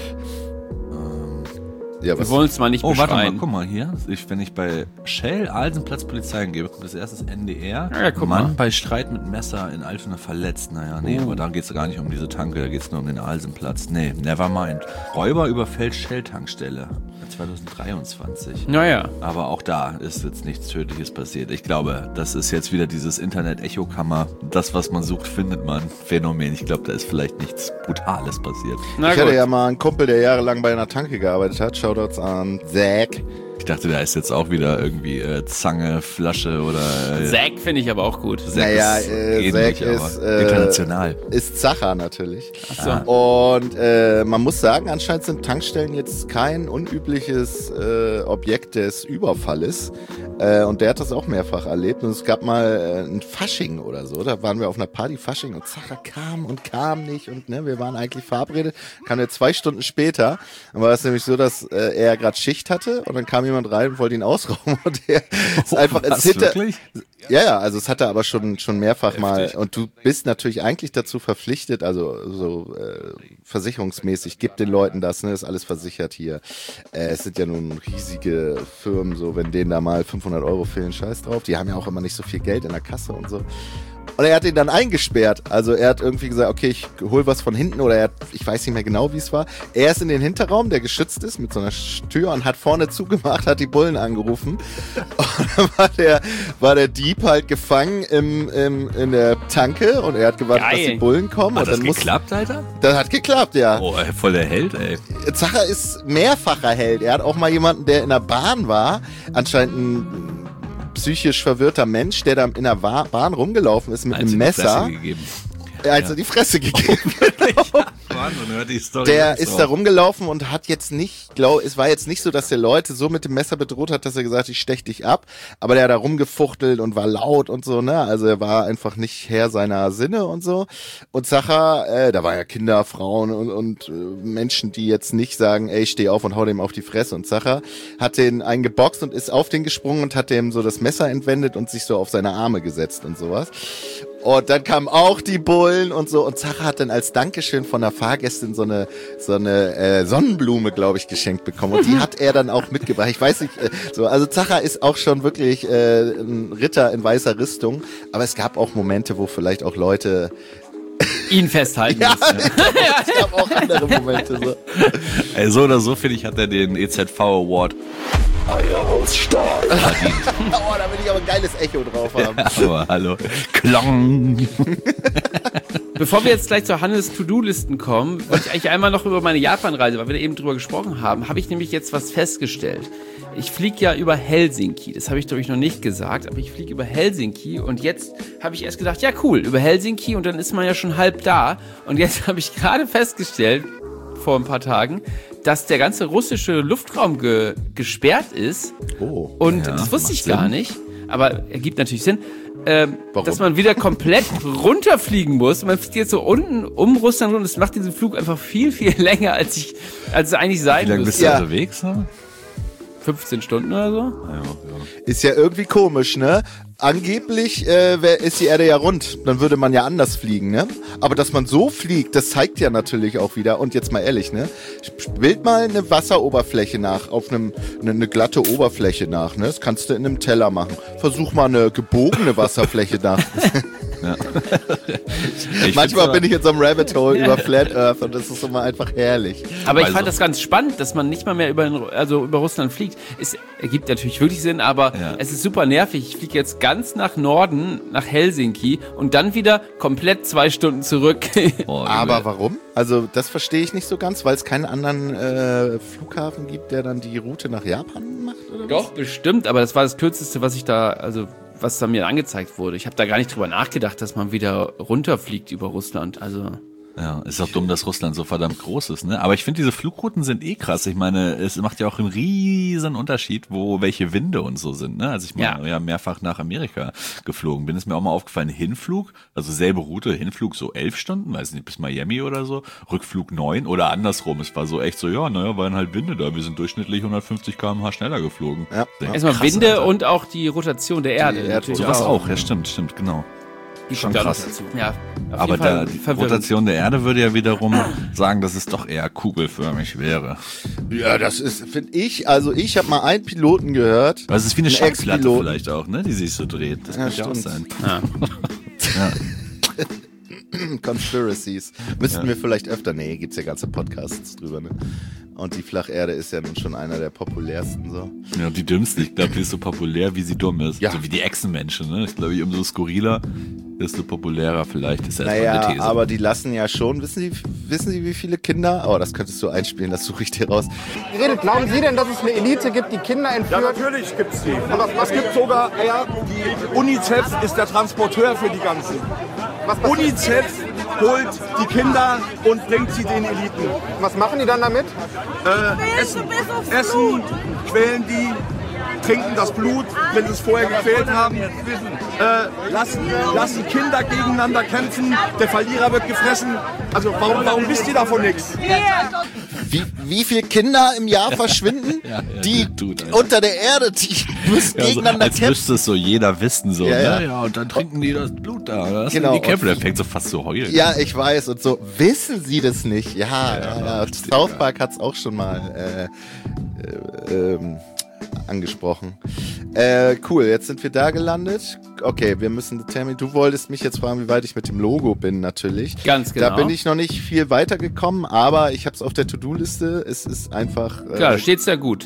Ja, Wir was? wollen es mal nicht Oh, warte mal, beschreien. guck mal hier. Ich, wenn ich bei Shell Alsenplatz Polizei eingebe, kommt als erstes N D R. Ja, guck Mann mal. bei Streit mit Messer in Altona verletzt. Naja, nee, Oh. aber da geht's gar nicht um diese Tanke, da geht's nur um den Alsenplatz. Nee, never mind. Räuber überfällt Shell-Tankstelle. zwanzig dreiundzwanzig. Naja. Aber auch da ist jetzt nichts Tödliches passiert. Ich glaube, das ist jetzt wieder dieses Internet-Echo-Kammer. Das, was man sucht, findet man. Phänomen. Ich glaube, da ist vielleicht nichts Brutales passiert. Na Ich gut. hatte ja mal einen Kumpel, der jahrelang bei einer Tanke gearbeitet hat. Shoutouts an Zack. Ich dachte, da ist jetzt auch wieder irgendwie äh, Zange, Flasche oder... Äh, Zack finde ich aber auch gut. Zack Naja, ist äh, ähnlich, Zack aber ist, äh, international. Ist Zacher natürlich. Ach so. Und äh, man muss sagen, anscheinend sind Tankstellen jetzt kein unübliches äh, Objekt des Überfalles. Äh, und der hat das auch mehrfach erlebt. Und es gab mal äh, ein Fasching oder so. Da waren wir auf einer Party Fasching und Zacher kam und kam nicht. Und ne, wir waren eigentlich verabredet. Kam er zwei Stunden später. Dann war es nämlich so, dass äh, er gerade Schicht hatte. Und dann kam jemand rein und wollte ihn ausrauben. Und er ist einfach ins Was, Hinter... wirklich? Ja, ja, also es hat er aber schon schon mehrfach mal, Heftig. und du bist natürlich eigentlich dazu verpflichtet, also so äh, versicherungsmäßig, gib den Leuten das, ne, ist alles versichert hier. Äh, es sind ja nun riesige Firmen, so wenn denen da mal fünfhundert Euro fehlen, scheiß drauf. Die haben ja auch immer nicht so viel Geld in der Kasse und so. Und er hat ihn dann eingesperrt. Also er hat irgendwie gesagt, okay, ich hol was von hinten, oder er hat, ich weiß nicht mehr genau, wie es war. Er ist in den Hinterraum, der geschützt ist mit so einer Tür, und hat vorne zugemacht, hat die Bullen angerufen. Und dann war der, war der Dieb halt gefangen im, im, in der Tanke, und er hat gewartet, Geil. dass die Bullen kommen. Hat und das dann muss, geklappt, Alter? das hat geklappt, ja. Oh, ey, voll der Held, ey. Zacher ist mehrfacher Held. Er hat auch mal jemanden, der in der Bahn war, anscheinend ein psychisch verwirrter Mensch, der da in der Wa- Bahn rumgelaufen ist mit Eins einem in die Fresse Messer. gegeben. Als er die Fresse gegeben. Wahnsinn, hört die Story. Der jetzt ist auf. da rumgelaufen und hat jetzt nicht, glaub, es war jetzt nicht so, dass der Leute so mit dem Messer bedroht hat, dass er gesagt hat, ich stech dich ab, aber der hat da rumgefuchtelt und war laut und so, ne, also er war einfach nicht Herr seiner Sinne und so. Und Zacher, äh, da waren ja Kinder, Frauen und, und äh, Menschen, die jetzt nicht sagen, ey, ich steh auf und hau dem auf die Fresse, und Zacher hat den einen geboxt und ist auf den gesprungen und hat dem so das Messer entwendet und sich so auf seine Arme gesetzt und sowas. Und dann kamen auch die Bullen und so. Und Zacher hat dann als Dankeschön von der Fahrgästin so eine so eine äh, Sonnenblume, glaube ich, geschenkt bekommen. Und die hat er dann auch mitgebracht. Ich weiß nicht, äh, so. Also Zacher ist auch schon wirklich äh, ein Ritter in weißer Rüstung. Aber es gab auch Momente, wo vielleicht auch Leute... Ihn festhalten Ja, müssen. es gab auch andere Momente. So. Ey, so oder so, finde ich, hat er den E Z V Award. Oh, da will ich aber ein geiles Echo drauf haben. Aber hallo. Klong. Bevor wir jetzt gleich zur Hannes To-Do-Listen kommen, wollte ich eigentlich einmal noch über meine Japan-Reise, weil wir da eben drüber gesprochen haben, habe ich nämlich jetzt was festgestellt. Ich fliege ja über Helsinki, das habe ich glaube ich noch nicht gesagt, aber ich fliege über Helsinki, und jetzt habe ich erst gedacht, ja cool, über Helsinki, und dann ist man ja schon halb da, und jetzt habe ich gerade festgestellt, vor ein paar Tagen, dass der ganze russische Luftraum ge- gesperrt ist. Oh. Und Ja, das wusste macht ich gar Sinn. nicht, aber ergibt natürlich Sinn, ähm, Warum? dass man wieder komplett runterfliegen muss. Man fliegt jetzt so unten um Russland, und es macht diesen Flug einfach viel, viel länger, als ich, als es eigentlich sein Wie lange bist müsste. du Ja. unterwegs? Ne? fünfzehn Stunden oder so. Ja, ja. Ist ja irgendwie komisch, ne? Angeblich äh, wär, ist die Erde ja rund, dann würde man ja anders fliegen, ne? Aber dass man so fliegt, das zeigt ja natürlich auch wieder, und jetzt mal ehrlich, ne? Bild mal eine Wasseroberfläche nach, auf einem, eine, eine glatte Oberfläche nach, ne? Das kannst du in einem Teller machen. Versuch mal eine gebogene Wasserfläche nach. Ja. Manchmal bin ich in so einem Rabbit Hole über Flat Earth und das ist immer einfach herrlich. Aber ich Also- fand das ganz spannend, dass man nicht mal mehr über, den, also über Russland fliegt. Es ergibt natürlich wirklich Sinn, aber Ja. es ist super nervig. Ich fliege jetzt ganz nach Norden, nach Helsinki und dann wieder komplett zwei Stunden zurück. Oh, Aber warum? Also das verstehe ich nicht so ganz, weil es keinen anderen äh, Flughafen gibt, der dann die Route nach Japan macht, oder was? Doch, bestimmt, aber das war das Kürzeste, was ich da, also was da mir angezeigt wurde. Ich habe da gar nicht drüber nachgedacht, dass man wieder runterfliegt über Russland. Also Ja, ist auch dumm, dass Russland so verdammt groß ist, ne? Aber ich finde, diese Flugrouten sind eh krass. Ich meine, es macht ja auch einen riesen Unterschied, wo welche Winde und so sind, ne? Als ich mal Ja. ja. mehrfach nach Amerika geflogen bin, ist mir auch mal aufgefallen, Hinflug, also selbe Route, Hinflug so elf Stunden, weiß nicht, bis Miami oder so, Rückflug neun oder andersrum. Es war so echt so, ja, naja, waren halt Winde da. Wir sind durchschnittlich hundertfünfzig Kilometer pro Stunde schneller geflogen. Ja. Denk, erstmal krass, Winde Alter. und auch die Rotation der Erde. Die natürlich Sowas auch, ja, stimmt, stimmt, genau. Die Schon kommt krass. dazu. Ja, auf Aber jeden Fall da, die verwirrend. Rotation der Erde würde ja wiederum sagen, dass es doch eher kugelförmig wäre. Ja, das ist, finde ich, also ich habe mal einen Piloten gehört. Aber es ist wie eine Ein Schallplatte Ex-Pilot. vielleicht auch, ne, die sich so dreht. Das Ja, könnte ja auch stimmt. sein. Ja. Conspiracies. Müssten Ja. wir vielleicht öfter, nee, gibt's ja ganze Podcasts drüber, ne? Und die Flacherde ist ja nun schon einer der populärsten, so. Ja, und die dümmste, ich glaube, die ist so populär, wie sie dumm ist. Ja. So wie die Echsenmenschen, ne? Ich glaube, umso skurriler, desto populärer vielleicht. Ist ja erstmal Naja, eine These. aber die lassen ja schon, wissen Sie, wissen Sie, wie viele Kinder? Oh, das könntest du einspielen, das suche ich dir raus. Redet, glauben Sie denn, dass es eine Elite gibt, die Kinder Ja, entführt? natürlich gibt's die. Es gibt sogar, ja, die UNICEF ist der Transporteur für die ganzen. Was, passiert? UNICEF holt die Kinder und bringt sie den Eliten. Was machen die dann damit? Äh, essen, essen, quälen die, trinken das Blut, wenn sie es vorher gequält haben. Äh, lassen, lassen Kinder gegeneinander kämpfen, der Verlierer wird gefressen. Also warum, warum wisst ihr davon nichts? Wie, wie viele Kinder im Jahr verschwinden, Ja, ja, die tut, Alter. unter der Erde, die müssen ja, so, gegeneinander als kämpfen? müsste es so jeder wissen, so, Ja, ja. ne? Ja, und dann trinken die das Blut da. Oder? Genau, Die Kämpfe, und- der fängt so fast zu heulen. Ja, ich weiß. Und so, wissen Sie das nicht? Ja, ja, ja. richtig, South ja. Park hat's auch schon mal äh, äh, ähm, angesprochen. Äh, cool, jetzt sind wir da gelandet. Okay, wir müssen Termin. Du wolltest mich jetzt fragen, wie weit ich mit dem Logo bin, natürlich. Ganz genau. Da bin ich noch nicht viel weitergekommen, aber ich habe es auf der To-Do-Liste. Es ist einfach. Äh, Klar, steht's ja gut.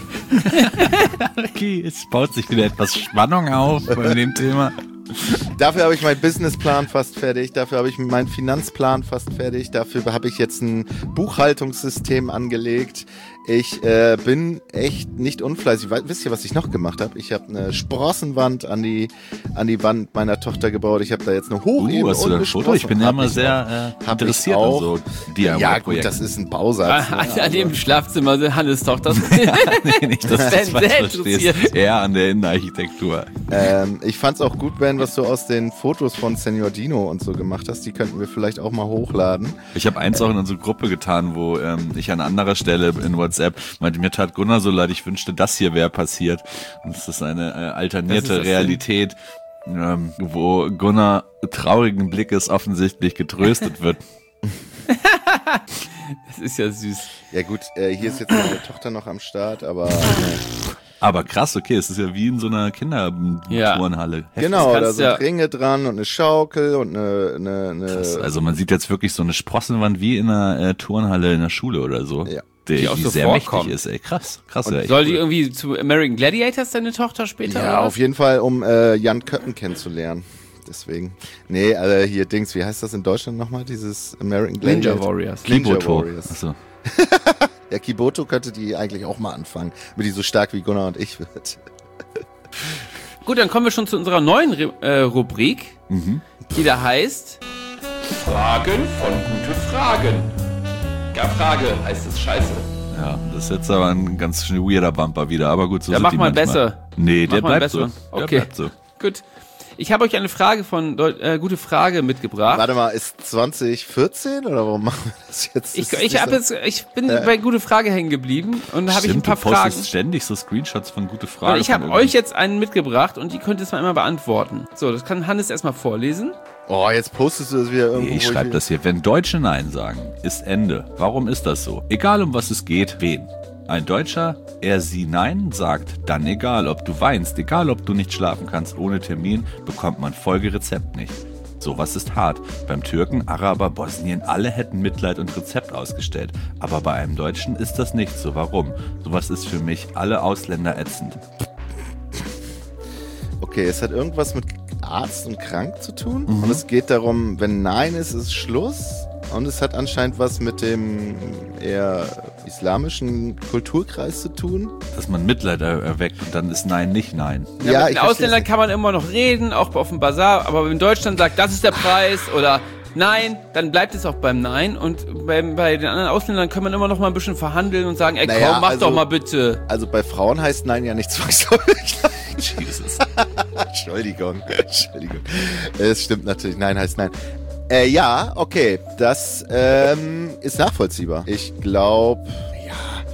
Okay, es baut sich wieder etwas Spannung auf bei dem Thema. Dafür habe ich meinen Businessplan fast fertig, dafür habe ich meinen Finanzplan fast fertig, dafür habe ich jetzt ein Buchhaltungssystem angelegt. Ich äh, bin echt nicht unfleißig. We- Wisst ihr, was ich noch gemacht habe? Ich habe eine Sprossenwand an die an die Wand meiner Tochter gebaut. Ich habe da jetzt eine Hochebene Uh, hast du da ein Foto? Ich bin ja Hab immer ich sehr auch. äh, Hab ich interessiert auch. an so D I Y-Projekten. Ja gut, das ist ein Bausatz. An, ne? an dem Schlafzimmer sind Hannes Tochter. nee, nicht, dass du Sehr das falsch interessiert. verstehst. Eher an der Innenarchitektur. Ähm, ich fand's auch gut, Ben, was du aus den Fotos von Senior Dino und so gemacht hast. Die könnten wir vielleicht auch mal hochladen. Ich habe eins auch in unsere Gruppe getan, wo ähm, ich an anderer Stelle in WhatsApp meinte, mir tat Gunnar so leid, ich wünschte, das hier wäre passiert. Und es ist eine äh, alternierte Das ist das Realität, ähm, wo Gunnar traurigen Blickes offensichtlich getröstet wird. Das ist ja süß. Ja gut, äh, hier ist jetzt meine Tochter noch am Start, aber... Äh, Aber krass, okay, es ist ja wie in so einer Kinderturnhalle. Ja. Genau, da kannst sind ja- Ringe dran und eine Schaukel und eine... eine, eine Krass, also man sieht jetzt wirklich so eine Sprossenwand wie in einer äh, Turnhalle in der Schule oder so. Ja. Die, Die auch die so sehr vorkommt. mächtig ist, ey. Krass, krass. Und ja, echt Soll die cool. irgendwie zu American Gladiators deine Tochter später? ja, oder auf jeden Fall, um äh, Jan Köppen kennenzulernen. Deswegen. Nee, äh, hier Dings, wie heißt das in Deutschland nochmal, dieses American Gladiator? Ninja Warriors. Ninja Kiboto. Warriors. Achso. Ja, Kiboto könnte die eigentlich auch mal anfangen, wenn die so stark wie Gunnar und ich wird. Gut, dann kommen wir schon zu unserer neuen Re äh, Rubrik, Mhm. die da heißt Fragen von gute Fragen. Ja, Frage heißt es scheiße. Ja, das ist jetzt aber ein ganz schön weirder Bumper wieder, aber gut, so Ja, sind mach die mal manchmal. besser. Nee, Mach der mal bleibt besser. so. Der Okay. bleibt so. Gut. Ich habe euch eine Frage von Deu- äh, Gute Frage mitgebracht. Warte mal, ist zwanzig vierzehn oder warum machen wir das jetzt? Ich, Das ich, ist hab nicht jetzt, ich bin äh. bei Gute Frage hängen geblieben und habe ich ein paar du postest Fragen. ständig so Screenshots von Gute Frage. Und ich habe euch jetzt einen mitgebracht und die könnt ihr jetzt mal immer beantworten. So, das kann Hannes erstmal vorlesen. Oh, jetzt postest du das wieder irgendwo. Ich wo schreibe will- das hier. Wenn Deutsche Nein sagen, ist Ende. Warum ist das so? Egal um was es geht, wen? Ein Deutscher, er sie Nein sagt, dann egal, ob du weinst, egal ob du nicht schlafen kannst, ohne Termin, bekommt man Folgerezept nicht. Sowas ist hart. Beim Türken, Araber, Bosnien, alle hätten Mitleid und Rezept ausgestellt. Aber bei einem Deutschen ist das nicht so. Warum? Sowas ist für mich alle Ausländer ätzend. Okay, es hat irgendwas mit Arzt und krank zu tun. Mhm. Und es geht darum, wenn Nein ist, ist Schluss. Und es hat anscheinend was mit dem eher islamischen Kulturkreis zu tun. Dass man Mitleid er- erweckt und dann ist Nein nicht Nein. Ja, mit ich den Ausländern versteh's. kann man immer noch reden, auch auf dem Bazar. Aber wenn Deutschland sagt, das ist der Preis oder Nein, dann bleibt es auch beim Nein. Und beim, bei den anderen Ausländern kann man immer noch mal ein bisschen verhandeln und sagen, ey Naja, komm, mach also- doch mal bitte. Also bei Frauen heißt Nein ja nicht zwangsläufig. Jesus. Entschuldigung, Entschuldigung. Es stimmt natürlich, Nein heißt Nein. Äh, ja, okay, das ähm, ist nachvollziehbar. Ich glaube, ja,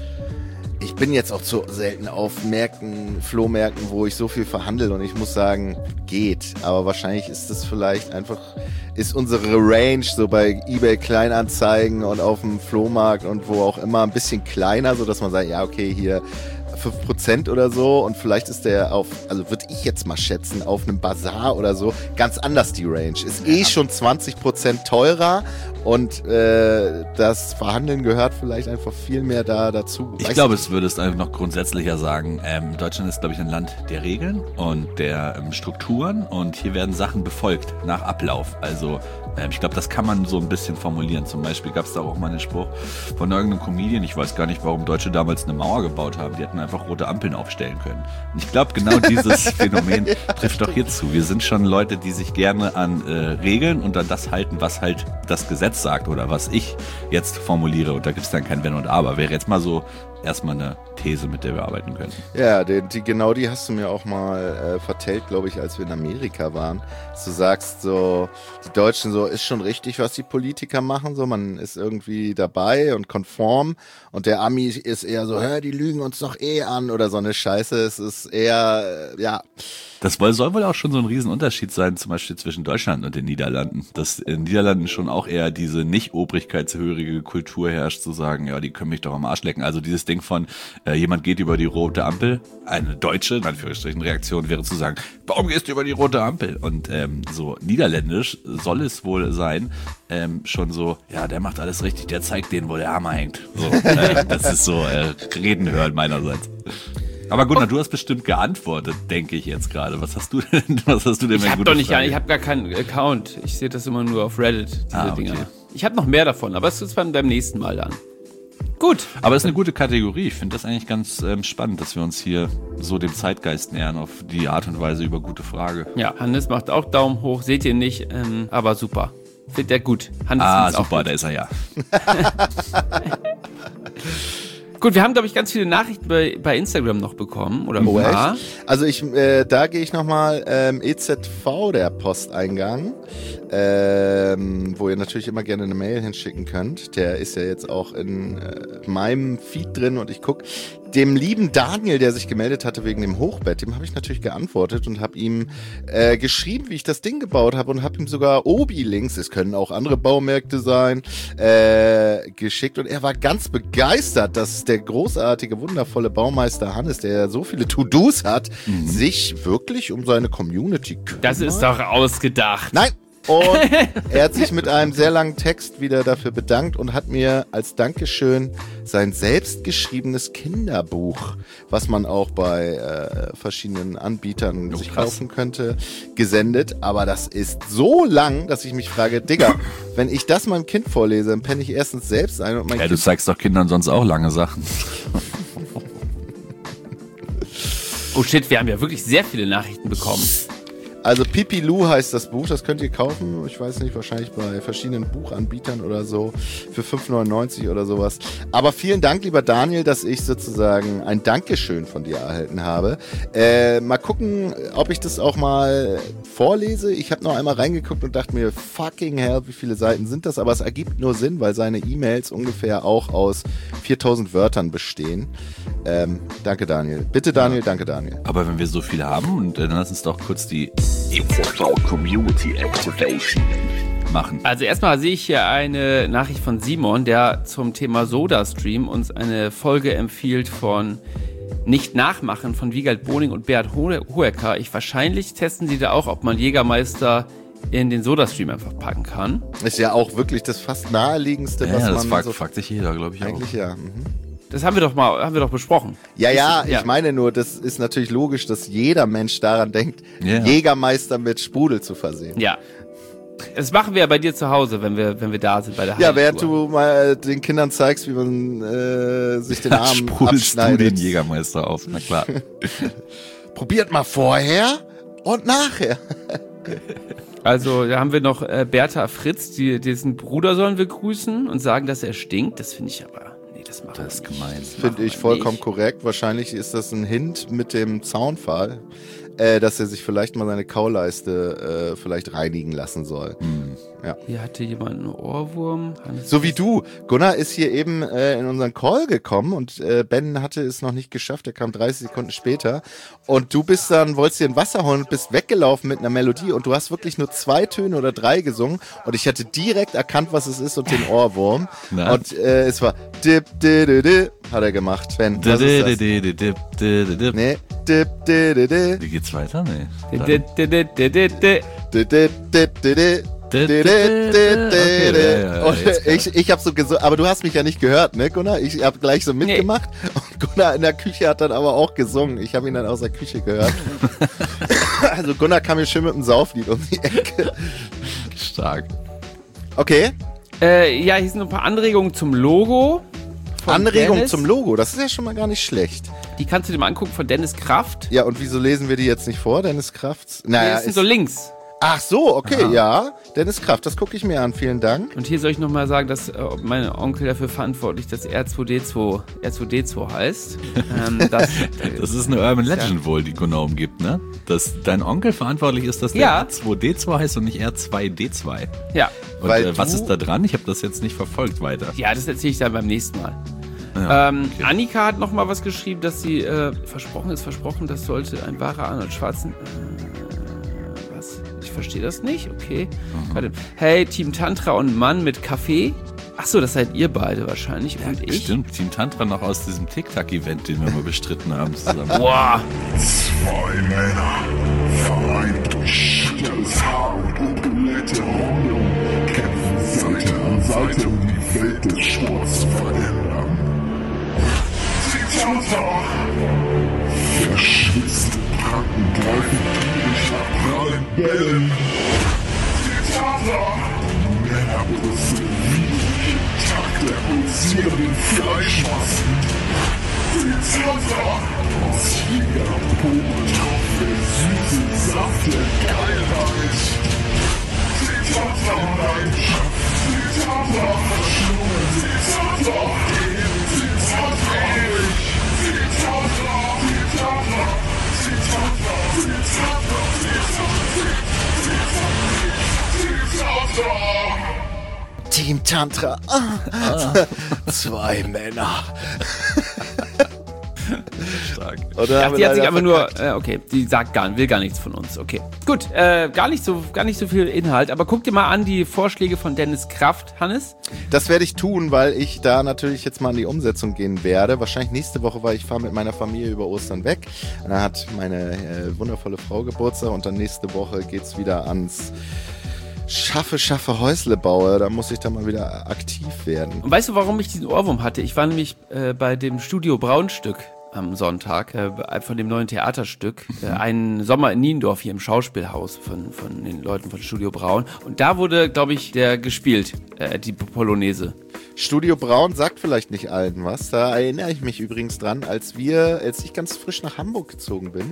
ich bin jetzt auch zu selten auf Märkten, Flohmärkten, wo ich so viel verhandle und ich muss sagen, geht. Aber wahrscheinlich ist das vielleicht einfach, ist unsere Range so bei eBay Kleinanzeigen und auf dem Flohmarkt und wo auch immer ein bisschen kleiner, so dass man sagt, ja, okay, hier fünf Prozent oder so und vielleicht ist der auf, also würde ich jetzt mal schätzen, auf einem Bazar oder so ganz anders die Range. Ist eh schon zwanzig Prozent teurer und äh, das Verhandeln gehört vielleicht einfach viel mehr da dazu. Ich Weißt glaube, du? es würde es einfach noch grundsätzlicher sagen. Ähm, Deutschland ist, glaube ich, ein Land der Regeln und der ähm, Strukturen und hier werden Sachen befolgt nach Ablauf. Also ähm, ich glaube, das kann man so ein bisschen formulieren. Zum Beispiel gab es da auch mal einen Spruch von irgendeinem Comedian. Ich weiß gar nicht, warum Deutsche damals eine Mauer gebaut haben. Die hätten einfach rote Ampeln aufstellen können. Und ich glaube, genau dieses Phänomen trifft doch hier zu. Wir sind schon Leute, die sich gerne an äh, Regeln und an das halten, was halt das Gesetz sagt oder was ich jetzt formuliere. Und da gibt es dann kein Wenn und Aber. Wäre jetzt mal so erstmal eine These, mit der wir arbeiten können. Ja, die, die, genau die hast du mir auch mal äh, vertellt, glaube ich, als wir in Amerika waren. Dass du sagst so, die Deutschen so, ist schon richtig, was die Politiker machen, so, man ist irgendwie dabei und konform und der Ami ist eher so, hör, die lügen uns doch eh an oder so eine Scheiße. Es ist eher, äh, ja... Das soll wohl auch schon so ein Riesenunterschied sein, zum Beispiel zwischen Deutschland und den Niederlanden. Dass in den Niederlanden schon auch eher diese nicht obrigkeitshörige Kultur herrscht, zu sagen, ja, die können mich doch am Arsch lecken. Also dieses Ding von, äh, jemand geht über die rote Ampel, eine deutsche, in Anführungsstrichen, Reaktion wäre zu sagen, warum gehst du über die rote Ampel? Und ähm, so niederländisch soll es wohl sein, ähm, schon so, ja, der macht alles richtig, der zeigt denen, wo der Hammer hängt. So, äh, das ist so äh, Reden hören meinerseits. Aber Gunnar, du hast bestimmt geantwortet, denke ich jetzt gerade. Was hast du denn, was hast du denn Ich für habe gute doch nicht, Frage? ich habe gar keinen Account. Ich sehe das immer nur auf Reddit, diese Ah, okay. Dinger. Ich habe noch mehr davon, aber es ist beim, beim nächsten Mal dann. Gut. Aber es ist eine gute Kategorie. Ich finde das eigentlich ganz ähm, spannend, dass wir uns hier so dem Zeitgeist nähern auf die Art und Weise über gute Frage. Ja, Hannes macht auch Daumen hoch, seht ihr nicht, ähm, aber super. Findet er gut. Hannes Ah, find's auch super, gut. da ist er ja. Gut, wir haben, glaube ich, ganz viele Nachrichten bei, bei Instagram noch bekommen. Oder Oh, ein paar. echt? Also ich, äh, da gehe ich nochmal ähm, E Z V, der Posteingang, ähm, wo ihr natürlich immer gerne eine Mail hinschicken könnt. Der ist ja jetzt auch in äh, meinem Feed drin und ich guck. Dem lieben Daniel, der sich gemeldet hatte wegen dem Hochbett, dem habe ich natürlich geantwortet und habe ihm äh, geschrieben, wie ich das Ding gebaut habe und habe ihm sogar Obi-Links, es können auch andere Baumärkte sein, äh, geschickt und er war ganz begeistert, dass der großartige, wundervolle Baumeister Hannes, der ja so viele To-Dos hat, Mhm. sich wirklich um seine Community kümmert. Das ist doch ausgedacht. Nein! Und er hat sich mit einem sehr langen Text wieder dafür bedankt und hat mir als Dankeschön sein selbstgeschriebenes Kinderbuch, was man auch bei äh, verschiedenen Anbietern Oh, sich krass. kaufen könnte, gesendet. Aber das ist so lang, dass ich mich frage, Digga, wenn ich das meinem Kind vorlese, dann penne ich erstens selbst ein und mein Ja, du Kind... zeigst doch Kindern sonst auch lange Sachen. Oh shit, wir haben ja wirklich sehr viele Nachrichten bekommen. Also Pipi Lou heißt das Buch, das könnt ihr kaufen, ich weiß nicht, wahrscheinlich bei verschiedenen Buchanbietern oder so, für fünf neunundneunzig oder sowas. Aber vielen Dank, lieber Daniel, dass ich sozusagen ein Dankeschön von dir erhalten habe. Äh, mal gucken, ob ich das auch mal vorlese. Ich habe noch einmal reingeguckt und dachte mir, fucking hell, wie viele Seiten sind das? Aber es ergibt nur Sinn, weil seine E-Mails ungefähr auch aus viertausend Wörtern bestehen. Ähm, danke, Daniel. Bitte, Daniel, danke, Daniel. Aber wenn wir so viele haben, und äh, dann lass uns doch kurz die Community Activation machen. Also erstmal sehe ich hier eine Nachricht von Simon, der zum Thema SodaStream uns eine Folge empfiehlt von Nicht nachmachen von Wiegald Boning und Beat Hoeker. Ich wahrscheinlich testen sie da auch, ob man Jägermeister in den SodaStream einfach packen kann. Ist ja auch wirklich das fast naheliegendste, Ja, was das man fragt, so fragt sich jeder, glaube ich, eigentlich auch. ja. Mhm. Das haben wir doch mal, haben wir doch besprochen. Ja, ja, Ist- ja. ich meine nur, das ist natürlich logisch, dass jeder Mensch daran denkt, Ja. Jägermeister mit Sprudel zu versehen. Ja. Das machen wir ja bei dir zu Hause, wenn wir, wenn wir da sind bei der Ja, während Heimtour. du mal den Kindern zeigst, wie man äh, sich den Arm Sprudelst du den abschneidet. Jägermeister auf, na klar. Probiert mal vorher und nachher. Also, da haben wir noch äh, Bertha Fritz, die, diesen Bruder sollen wir grüßen und sagen, dass er stinkt. Das finde ich aber, nee, das machen Das ist wir nicht. gemein. Das Finde machen ich wir vollkommen nicht. korrekt. Wahrscheinlich ist das ein Hint mit dem Zaunpfahl, äh, dass er sich vielleicht mal seine Kauleiste äh, vielleicht reinigen lassen soll. Ja. Hier hatte jemand einen Ohrwurm. Hannes- So wie du. Gunnar ist hier eben äh, in unseren Call gekommen und äh, Ben hatte es noch nicht geschafft. Er kam dreißig Sekunden später. Und du bist dann, wolltest dir ein Wasser holen und bist weggelaufen mit einer Melodie und du hast wirklich nur zwei Töne oder drei gesungen und ich hätte direkt erkannt, was es ist und den Ohrwurm. Na? Und äh, es war dip, di, di, di, hat er gemacht. Ben, was ist das? Nee, dip, di, di, di, Wie geht's weiter? Nee. D- d- d- d- d- d- di, di, di, di, di. Okay, ja, ja, ja, Und jetzt klar. ich, ich habe so gesungen, aber du hast mich ja nicht gehört, ne, Gunnar? Ich habe gleich so mitgemacht und Gunnar in der Küche hat dann aber auch gesungen. Ich habe ihn dann aus der Küche gehört. Also Gunnar kam mir schön mit dem Sauflied um die Ecke. Stark. Okay, Äh, ja, hier sind noch ein paar Anregungen zum Logo. von Anregung Dennis. zum Logo, das ist ja schon mal gar nicht schlecht. Die kannst du dir mal angucken von Dennis Kraft. Ja, und wieso lesen wir die jetzt nicht vor, Dennis Kraft? Die Naja, sind ist, so links. ach so, okay, ja, Dennis Kraft, das gucke ich mir an, vielen Dank. Und hier soll ich nochmal sagen, dass äh, mein Onkel dafür verantwortlich, dass R zwei D zwei, R zwei D zwei heißt. ähm, das, Das ist eine Urban Legend wohl, die Gunnar umgibt, ne? Dass dein Onkel verantwortlich ist, dass der Ja. R zwei D zwei heißt und nicht R zwei D zwei. ja. Und Weil äh, was du- ist da dran? Ich habe das jetzt nicht verfolgt weiter. Ja, das erzähle ich dann beim nächsten Mal. Ja, ähm, Annika hat noch mal was geschrieben, dass sie äh, versprochen ist, versprochen, das sollte ein wahrer Arnold Schwarzen... Äh, was? Ich verstehe das nicht, okay. Warte. Hey, Team Tantra und Mann mit Kaffee. Ach so, das seid ihr beide wahrscheinlich und ich. Stimmt, Team Tantra noch aus diesem TikTok-Event, den wir mal bestritten haben zusammen. Boah, Zwei Männer, vereint durch schütteres Haar und opulente Hornung, kämpfen Seite an Seite, um die Welt des Sports zu verändern. Sie Tantra! Verschwitzte Pranken greifen gierig nach prallen Bällen. Sie Tantra! Männerbrüste wiegen im Takt der pulsierenden Fleischmassen. Sie Tantra! Aus jeder Pore tropft der süße Saft der Geilheit. Sie Tantra Leidenschaft. Sie Tantra verschlungen. Sie Tantra ewig. Sie Tantra ewig. Sie Tantra. Sie Tantra. Sie Tantra. Sie Tantra. Sie Tantra. Sie Tantra. Team Tantra. Ah. Zwei Männer. Stark. Und dann Ach, haben die wir hat sich leider aber nur, verkackt. äh, okay, die sagt gar, will gar nichts von uns. Okay, gut, äh, gar nicht so, gar nicht so viel Inhalt, aber guck dir mal an die Vorschläge von Dennis Kraft, Hannes. Das werde ich tun, weil ich da natürlich jetzt mal in die Umsetzung gehen werde. Wahrscheinlich nächste Woche, weil ich fahre mit meiner Familie über Ostern weg. Und dann hat meine äh, wundervolle Frau Geburtstag und dann nächste Woche geht's wieder ans Schaffe, Schaffe, Häusle baue. Da muss ich dann mal wieder aktiv werden. Und weißt du, warum ich diesen Ohrwurm hatte? Ich war nämlich äh, bei dem Studio Braunstück am Sonntag, äh, von dem neuen Theaterstück, äh, ein Sommer in Niendorf hier im Schauspielhaus von, von den Leuten von Studio Braun. Und da wurde, glaube ich, der gespielt, äh, die Polonaise. Studio Braun sagt vielleicht nicht allen was. Da erinnere ich mich übrigens dran, als wir, als ich ganz frisch nach Hamburg gezogen bin,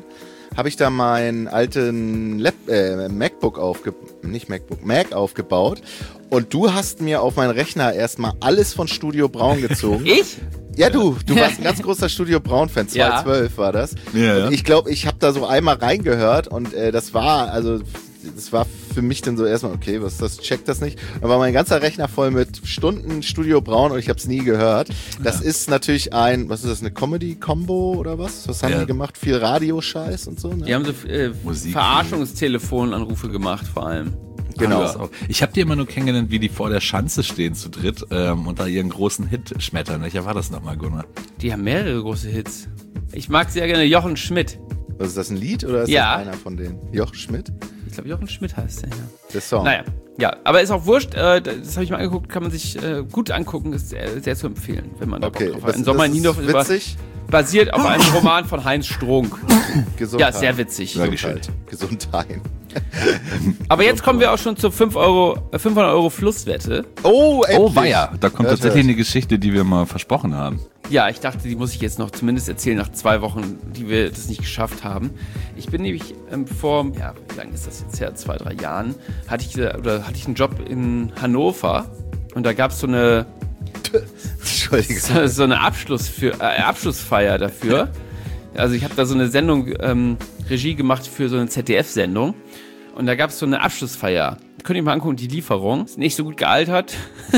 habe ich da meinen alten Lap äh, MacBook aufge nicht MacBook, Mac aufgebaut und du hast mir auf meinen Rechner erstmal alles von Studio Braun gezogen. Ich? Ja, du, du warst ein ganz großer Studio Braun-Fan, Ja. zweitausendzwölf war das. Ja, ja. Und ich glaube, ich habe da so einmal reingehört und äh, das war, also das war für mich dann so erstmal, okay, was ist das, check das nicht. Da war mein ganzer Rechner voll mit Stunden Studio Braun und ich habe es nie gehört. Das ja. ist natürlich ein, was ist das, eine Comedy-Combo oder was? Was haben ja. die gemacht? Viel Radioscheiß und so, ne? Die haben so äh, Verarschungstelefonanrufe gemacht vor allem. Genau. Auch. Ich habe die immer nur kennengelernt, wie die vor der Schanze stehen zu dritt ähm, und da ihren großen Hit schmettern. Welcher war das nochmal, Gunnar? Die haben mehrere große Hits. Ich mag sehr gerne Jochen Schmidt. Was ist das, ein Lied oder ist Ja. das einer von denen? Jochen Schmidt? Ich glaube, Jochen Schmidt heißt der, ja. Der Song. Naja, ja, aber ist auch wurscht. Äh, das habe ich mal angeguckt, kann man sich äh, gut angucken. Ist sehr, sehr zu empfehlen, wenn man da Okay, Bock drauf das, hat. In Sommer in das Niendorf ist über, witzig. basiert auf einem Roman von Heinz Strunk. Gesundheit. Ja, sehr witzig. Gesundheit. Gesundheit. Aber jetzt kommen wir auch schon zur fünf Euro, äh, fünfhundert Euro Flusswette. Oh, endlich. Oh, weia, da kommt Hört, tatsächlich hört. eine Geschichte, die wir mal versprochen haben. Ja, ich dachte, die muss ich jetzt noch zumindest erzählen nach zwei Wochen, die wir das nicht geschafft haben. Ich bin nämlich ähm, vor, ja, wie lange ist das jetzt her? Zwei, drei Jahren, hatte ich, äh, oder hatte ich einen Job in Hannover und da gab es so eine, Entschuldigung. so, so eine Abschluss für, äh, Abschlussfeier dafür. Also ich habe da so eine Sendung, ähm, Regie gemacht für so eine Z D F-Sendung und da gab es so eine Abschlussfeier. Könnt ihr mal angucken, die Lieferung. Ist nicht so gut gealtert.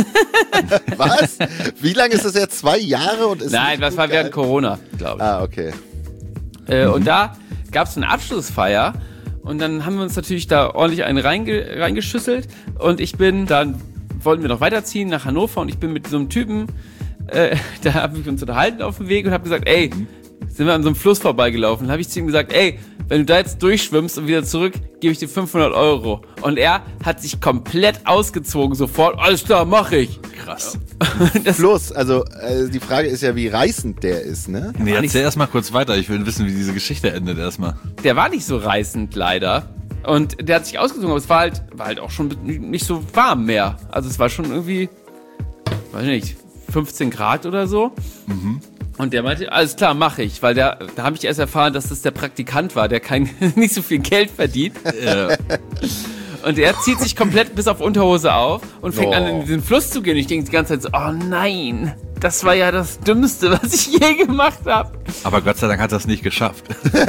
Was? Wie lange ist das jetzt? Zwei Jahre und ist Nein, nicht das gut war während gealtert? Corona, glaube ich. Ah, okay. Äh, Und da gab es eine Abschlussfeier und dann haben wir uns natürlich da ordentlich einen reinge reingeschüsselt und ich bin dann, wollten wir noch weiterziehen nach Hannover und ich bin mit so einem Typen, äh, da haben wir uns unterhalten auf dem Weg und habe gesagt, ey, sind wir an so einem Fluss vorbeigelaufen, habe ich zu ihm gesagt, ey, wenn du da jetzt durchschwimmst und wieder zurück, gebe ich dir fünfhundert Euro. Und er hat sich komplett ausgezogen sofort, alles klar, mach ich. Krass. Das, Fluss, also äh, die Frage ist ja, wie reißend der ist, ne? Nee, nicht- erzähl erst mal kurz weiter. Ich will wissen, wie diese Geschichte endet erstmal. der war nicht so reißend, leider. Und der hat sich ausgezogen, aber es war halt, war halt auch schon nicht so warm mehr. Also es war schon irgendwie, weiß nicht, fünfzehn Grad oder so. Und der meinte, alles klar, mache ich. Weil der, da habe ich erst erfahren, dass das der Praktikant war, der kein, nicht so viel Geld verdient. Äh, Und er zieht sich komplett bis auf Unterhose auf und fängt Oh. an, in diesen Fluss zu gehen. Ich denke die ganze Zeit so, oh nein, das war ja das Dümmste, was ich je gemacht habe. aber Gott sei Dank hat er es nicht geschafft.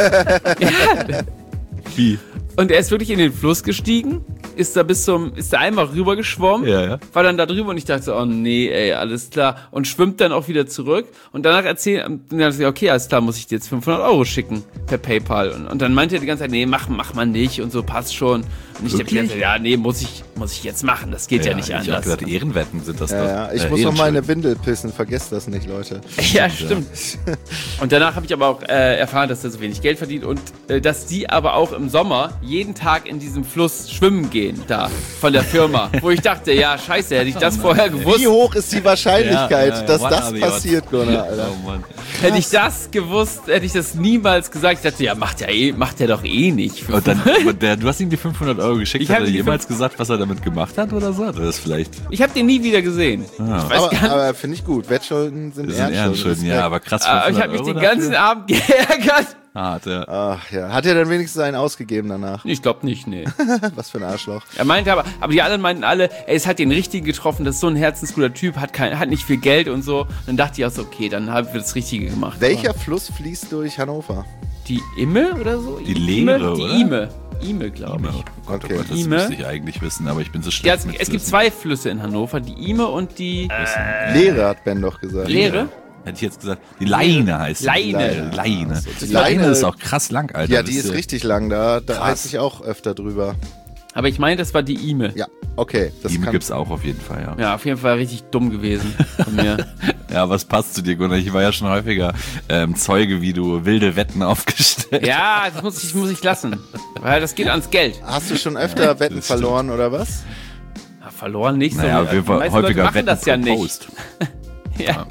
Wie? Und er ist wirklich in den Fluss gestiegen, ist da bis zum, ist da einmal rüber geschwommen, Ja, ja. war dann da drüber und ich dachte so, oh nee, ey, alles klar. Und schwimmt dann auch wieder zurück. Und danach erzählt, dann dachte ich, okay, alles klar, muss ich dir jetzt fünfhundert Euro schicken per PayPal. Und, und dann meinte er die ganze Zeit, nee, mach, mach mal nicht und so, passt schon. Und ich dachte die ganze Zeit, ja, nee, muss ich, muss ich jetzt machen, das geht ja, nicht ich hab anders. gesagt, Ehrenwetten sind das Ja, doch. ja. Ich Äh, muss noch mal Ehrenschuld. eine Windel pissen, vergesst das nicht, Leute. Ja, stimmt. Und danach habe ich aber auch äh, erfahren, dass er so wenig Geld verdient und äh, dass die aber auch im Sommer jeden Tag in diesem Fluss schwimmen gehen, da, von der Firma. Wo ich dachte, ja, scheiße, hätte ich das vorher gewusst. Wie hoch ist die Wahrscheinlichkeit, Ja, ja, dass what das are the passiert, Gunnar, Alter? Oh Mann. Hätte ich das gewusst, hätte ich das niemals gesagt. Ich dachte, ja, macht er eh, macht er doch eh nicht. Und dann, und der, du hast ihm die fünfhundert Euro geschickt. Ich Hat hab er ihm die jemals gesagt, was er damit gemacht hat oder so? Hat er das vielleicht? Ich habe den nie wieder gesehen. Ah. Ich weiß Aber, gar nicht. aber finde ich gut. Wettschulden sind Das sind Ehrenschulden. Ehrenschulden, ja, aber krass. Aber ich habe mich fünfhundert den Euro ganzen Abend geärgert. dafür? Hart, ja. Ach ja. Hat er dann wenigstens einen ausgegeben danach? Ich glaube nicht, nee. Was für ein Arschloch. Er meinte aber, aber die anderen meinten alle, ey, es hat den richtigen getroffen, das ist so ein herzensguter Typ, hat kein, hat nicht viel Geld und so. Und dann dachte ich auch so, okay, dann haben wir das Richtige gemacht. Welcher Fluss fließt durch Hannover? Die Imme oder so? Die Ime? Leere, Die oder? Ime. Ime, glaube ich. Oh Gott, oh Okay. Gott, das Ime. müsste ich eigentlich wissen, aber ich bin so schlecht Ja, es, mit es gibt Flüssen. zwei Flüsse in Hannover, die Ime und die Leere, hat Ben doch gesagt. Leere. Hätte ich jetzt gesagt. Die Leine heißt sie. Leine. Äh, Leine. Die Die Leine Leine- ist auch krass lang, Alter. Ja, die Das ist richtig lang da. Da Krass. heiß ich auch öfter drüber. Aber ich meine, das war die Ime. Ja, okay. Das Die kann, gibt's auch auf jeden Fall, ja. Ja, auf jeden Fall richtig dumm gewesen von mir. Ja, was passt zu dir, Gunnar? Ich war ja schon häufiger ähm, Zeuge, wie du wilde Wetten aufgestellt Ja, das muss ich, muss ich lassen. Weil das geht ans Geld. Hast du schon öfter Wetten Das stimmt. verloren oder was? Ja, verloren nicht Naja, so. auf jeden Die Fall meisten häufiger Leute machen Wetten das ja pro nicht. Post. Ja.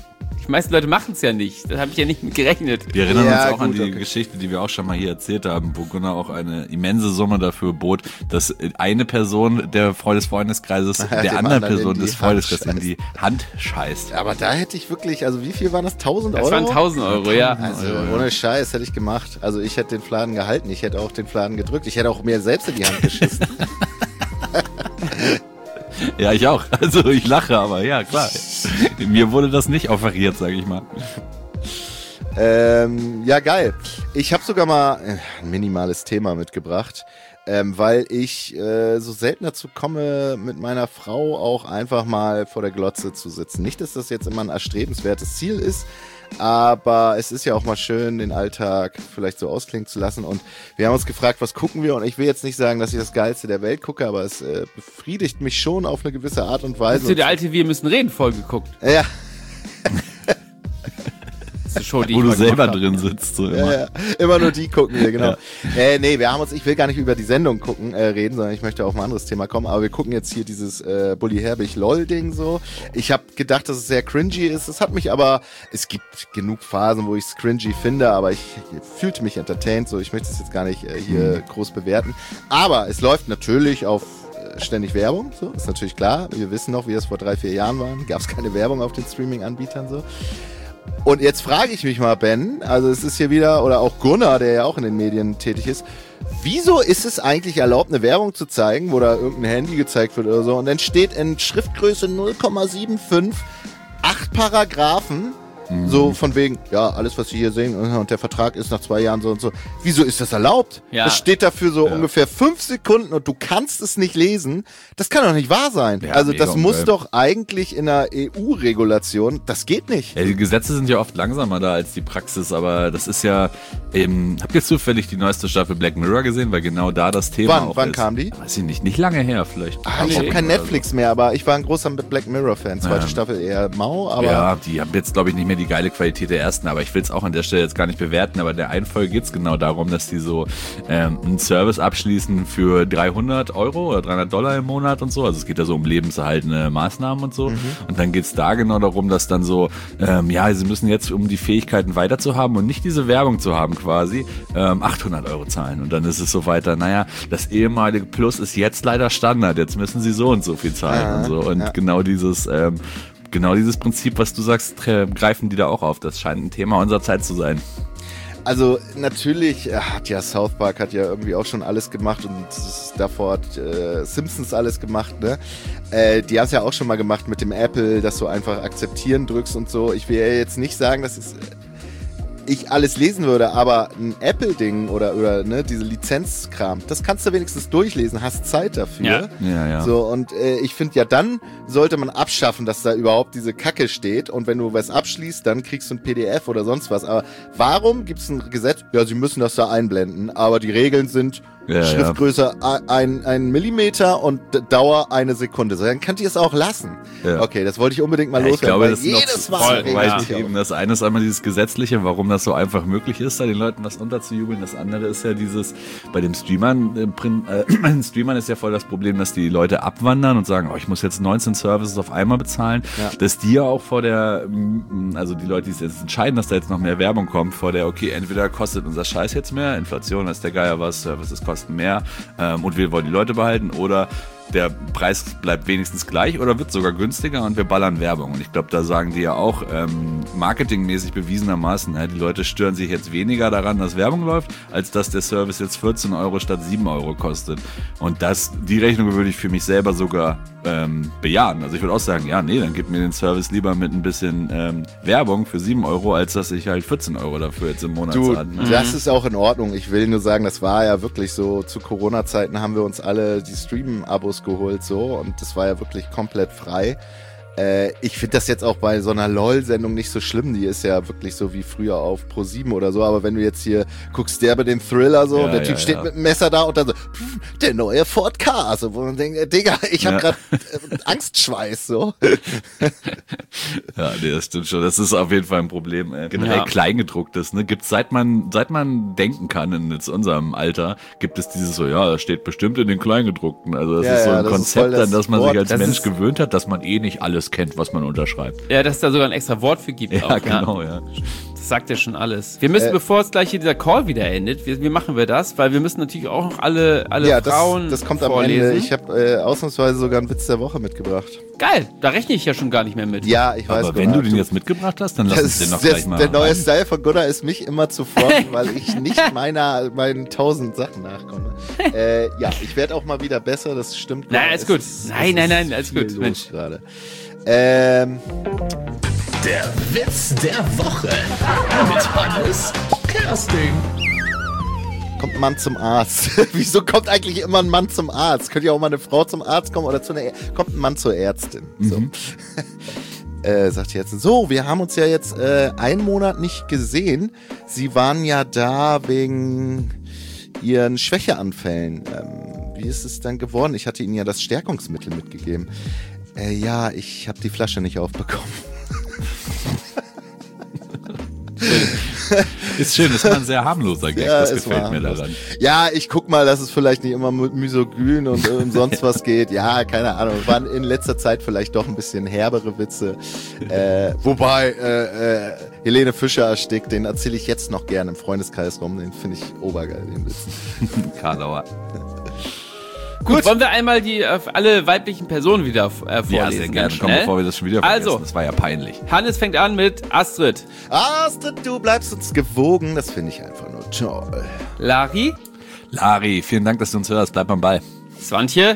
Die meisten Leute machen es ja nicht. Das habe ich ja nicht mit gerechnet. Wir erinnern Ja, uns auch an gut, die okay. Geschichte, die wir auch schon mal hier erzählt haben, wo Gunnar auch eine immense Summe dafür bot, dass eine Person der Freund des Freundeskreises Dem der anderen anderen Person in die des Freundeskreises Hand in die Hand scheißt. Aber da hätte ich wirklich, also wie viel waren das? tausend Euro? Das waren tausend Euro, ja. Also ohne Scheiß hätte ich gemacht. Also ich hätte den Fladen gehalten, ich hätte auch den Fladen gedrückt, ich hätte auch mir selbst in die Hand geschissen. Ja, ich auch. Also ich lache, aber ja, klar. Mir wurde das nicht offeriert, sage ich mal. ähm, ja, geil. Ich habe sogar mal äh, ein minimales Thema mitgebracht, ähm, weil ich äh, so selten dazu komme, mit meiner Frau auch einfach mal vor der Glotze zu sitzen. Nicht, dass das jetzt immer ein erstrebenswertes Ziel ist, aber es ist ja auch mal schön, den Alltag vielleicht so ausklingen zu lassen. Und wir haben uns gefragt, was gucken wir? Und ich will jetzt nicht sagen, dass ich das Geilste der Welt gucke, aber es äh, befriedigt mich schon auf eine gewisse Art und Weise. Hast du die alte Wir müssen reden Folge geguckt? Ja, Das ist eine Show, die Wo ich du mal selber gemacht hab. drin sitzt. So ja, immer. ja, immer nur die gucken wir, genau. Äh, nee, wir haben uns, ich will gar nicht über die Sendung gucken, äh, reden, sondern ich möchte auf ein anderes Thema kommen. Aber wir gucken jetzt hier dieses äh, Bully Herbig LOL-Ding so. Ich habe gedacht, dass es sehr cringy ist. Es hat mich aber, es gibt genug Phasen, wo ich es cringy finde, aber ich, ich fühlte mich entertained, so. Ich möchte es jetzt gar nicht äh, hier Mhm. groß bewerten. Aber es läuft natürlich auf äh, ständig Werbung, so, ist natürlich klar. Wir wissen noch, wie es vor drei, vier Jahren war. Gab es keine Werbung auf den Streaming-Anbietern so. Und jetzt frage ich mich mal, Ben, also es ist hier wieder, oder auch Gunnar, der ja auch in den Medien tätig ist, wieso ist es eigentlich erlaubt, eine Werbung zu zeigen, wo da irgendein Handy gezeigt wird oder so, und dann steht in Schriftgröße null Komma fünfundsiebzig acht Paragraphen, so von wegen, ja, alles, was Sie hier sehen, und der Vertrag ist nach zwei Jahren so und so. Wieso ist das erlaubt? Ja. Das steht dafür so ungefähr fünf Sekunden und du kannst es nicht lesen. Das kann doch nicht wahr sein. Ja, also mega das muss ungeil. doch eigentlich in einer E U-Regulation, das geht nicht. Ja, die Gesetze sind ja oft langsamer da als die Praxis, aber das ist ja, ähm, habt ihr zufällig die neueste Staffel Black Mirror gesehen, weil genau da das Thema Wann? auch Wann ist. kam die? Weiß ich nicht, nicht lange her vielleicht. Ah, ich habe kein Netflix mehr, aber ich war ein großer Black Mirror-Fan. Zweite Ja. Staffel eher mau, aber Ja, die haben jetzt, glaube ich, nicht mehr die geile Qualität der ersten, aber ich will es auch an der Stelle jetzt gar nicht bewerten, aber in der einen Folge geht es genau darum, dass die so ähm, einen Service abschließen für dreihundert Euro oder dreihundert Dollar im Monat und so, also es geht ja so um lebenserhaltende Maßnahmen und so, Mhm. und dann geht es da genau darum, dass dann so, ähm, ja, sie müssen jetzt, um die Fähigkeiten weiterzuhaben und nicht diese Werbung zu haben quasi, ähm, achthundert Euro zahlen, und dann ist es so weiter, naja, das ehemalige Plus ist jetzt leider Standard, jetzt müssen sie so und so viel zahlen Ja, und so, und ja. genau dieses, ähm, Genau dieses Prinzip, was du sagst, tre- greifen die da auch auf. Das scheint ein Thema unserer Zeit zu sein. also natürlich äh, hat ja South Park hat ja irgendwie auch schon alles gemacht und s- davor hat äh, Simpsons alles gemacht, ne? Äh, die haben es ja auch schon mal gemacht mit dem Apple, dass du einfach akzeptieren drückst und so. Ich will ja jetzt nicht sagen, dass es ich alles lesen würde, aber ein Apple-Ding oder, oder ne, diese Lizenzkram, das kannst du wenigstens durchlesen, hast Zeit dafür. Ja. Ja, ja. So, und äh, ich finde ja, dann sollte man abschaffen, dass da überhaupt diese Kacke steht, und wenn du was abschließt, dann kriegst du ein P D F oder sonst was. Aber warum gibt es ein Gesetz? Ja, sie müssen das da einblenden, aber die Regeln sind Ja, ja. Schriftgröße a- ein, ein Millimeter und D- Dauer eine Sekunde. So, dann könnt ihr es auch lassen. Ja. Okay, das wollte ich unbedingt mal Ja, ich loswerden, glaube, weil das sind jedes noch Mal voll, regt es weit mich getrieben. auf. Das eine ist einmal dieses Gesetzliche, warum das so einfach möglich ist, da den Leuten was unterzujubeln. Das andere ist ja dieses, bei den Streamern, äh, Prin- äh, bei den Streamern ist ja voll das Problem, dass die Leute abwandern und sagen, oh, ich muss jetzt neunzehn Services auf einmal bezahlen, Ja. dass die ja auch vor der, mm, also die Leute, die sich jetzt entscheiden, dass da jetzt noch mehr Werbung kommt, vor der, okay, entweder kostet unser Scheiß jetzt mehr, Inflation, ist der Geier was, Services kosten mehr, ähm, und wir wollen die Leute behalten, oder der Preis bleibt wenigstens gleich oder wird sogar günstiger und wir ballern Werbung. Und ich glaube, da sagen die ja auch ähm, marketingmäßig bewiesenermaßen, ja, die Leute stören sich jetzt weniger daran, dass Werbung läuft, als dass der Service jetzt vierzehn Euro statt sieben Euro kostet. Und das, die Rechnung würde ich für mich selber sogar ähm, bejahen. Also ich würde auch sagen, ja, nee, dann gib mir den Service lieber mit ein bisschen ähm, Werbung für sieben Euro, als dass ich halt vierzehn Euro dafür jetzt im Monat Du, zahle. Ne? das ist auch in Ordnung. Ich will nur sagen, das war ja wirklich so, zu Corona-Zeiten haben wir uns alle die Stream-Abos geholt so, und das war ja wirklich komplett frei. Äh, ich finde das jetzt auch bei so einer LOL-Sendung nicht so schlimm. Die ist ja wirklich so wie früher auf Pro sieben oder so. Aber wenn du jetzt hier guckst, der bei dem Thriller so, Ja, und der ja, Typ steht ja. mit dem Messer da und dann so, pff, der neue Ford Ka. So, wo man denkt, äh, Digga, ich habe Ja. gerade äh, Angstschweiß so. Ja, nee, das stimmt schon. Das ist auf jeden Fall ein Problem. Äh, generell Ja. Kleingedrucktes, ne? Gibt's, seit man, seit man denken kann in jetzt unserem Alter, gibt es dieses so, ja, das steht bestimmt in den Kleingedruckten. Also das Ja, ist so ja, ein das ist Konzept, voll das an das man Wort. sich als Das Mensch ist- gewöhnt hat, dass man eh nicht alles alles kennt, was man unterschreibt. Ja, dass es da sogar ein extra Wort für gibt. Ja, auch, genau, ja. Das sagt ja schon alles. Wir müssen, Äh, bevor es gleich hier dieser Call wieder endet, wie, wie machen wir das? Weil wir müssen natürlich auch noch alle, alle Ja, Frauen das, das kommt vorlesen. am Ende. Ich habe äh, ausnahmsweise sogar einen Witz der Woche mitgebracht. Geil, da rechne ich ja schon gar nicht mehr mit. Ja, ich weiß. Aber wenn du Gunnar, den jetzt mitgebracht hast, dann lass das uns den noch ist das, gleich mal der neue rein. Style von Gunnar ist, mich immer zu fronten, weil ich nicht meiner, meinen tausend Sachen nachkomme. äh, ja, ich werde auch mal wieder besser, das stimmt. Nein, Gunnar. alles Es gut. ist- Nein, es nein, ist nein, alles viel gut, los Mensch. gerade. Ähm, Der Witz der Woche mit Hannes Kersting. kommt ein Mann zum Arzt. Wieso kommt eigentlich immer ein Mann zum Arzt? Könnte ja auch mal eine Frau zum Arzt kommen oder zu einer Ä- kommt ein Mann zur Ärztin. So. äh, sagt die Ärztin, so, wir haben uns ja jetzt äh, einen Monat nicht gesehen. Sie waren ja da wegen ihren Schwächeanfällen. Ähm, wie ist es dann geworden? Ich hatte Ihnen ja das Stärkungsmittel mitgegeben. Äh, ja, ich habe die Flasche nicht aufbekommen. Ist schön, ist mal ein sehr harmloser Gag, Ja, das es gefällt war mir harmlos. daran. Ja, ich guck mal, dass es vielleicht nicht immer mit misogyn und um sonst was geht. Ja, keine Ahnung. Waren in letzter Zeit vielleicht doch ein bisschen herbere Witze. Äh, wobei, äh, äh, Helene Fischer erstickt, den erzähle ich jetzt noch gerne im Freundeskreis rum. Den finde ich obergeil, den Witz. Karlauer. Gut, wollen wir einmal die äh, alle weiblichen Personen wieder äh, vorlesen? Ja, sehr gerne. ganz Komm, schnell? bevor wir das schon wieder vergessen. Also. Das war ja peinlich. Hannes fängt an mit Astrid, Astrid, du bleibst uns gewogen. Das finde ich einfach nur toll. Lari, Lari, vielen Dank, dass du uns hörst. Bleib am Ball. Swantje,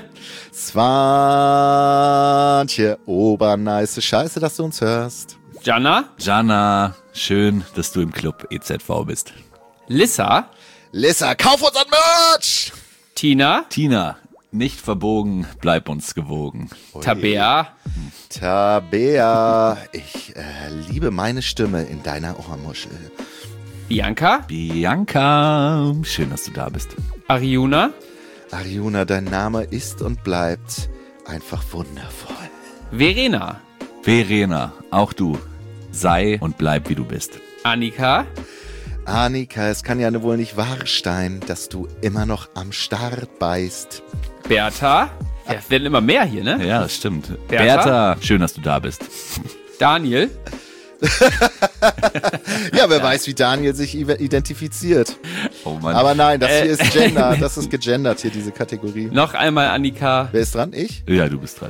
Swantje, obernice Scheiße, dass du uns hörst. Jana, Jana, schön, dass du im Club E Z V bist. Lissa, Lissa, kauf uns ein Merch! Tina, Tina, nicht verbogen, bleib uns gewogen. Tabea, Tabea, ich äh, liebe meine Stimme in deiner Ohrmuschel. Bianca, Bianca, schön, dass du da bist. Ariuna, Arjuna, dein Name ist und bleibt einfach wundervoll. Verena, Verena, auch du, sei und bleib wie du bist. Annika, Annika, es kann ja wohl nicht wahr sein, dass du immer noch am Start beißt. Bertha, ja, es werden immer mehr hier, ne? Ja, das stimmt. Bertha? Bertha, schön, dass du da bist. Daniel, Ja, wer weiß, wie Daniel sich i- identifiziert. Oh Mann. Aber nein, das Äh. hier ist Gender, das ist gegendert hier, diese Kategorie. noch einmal Annika, Wer ist dran? Ich? ja, du bist dran.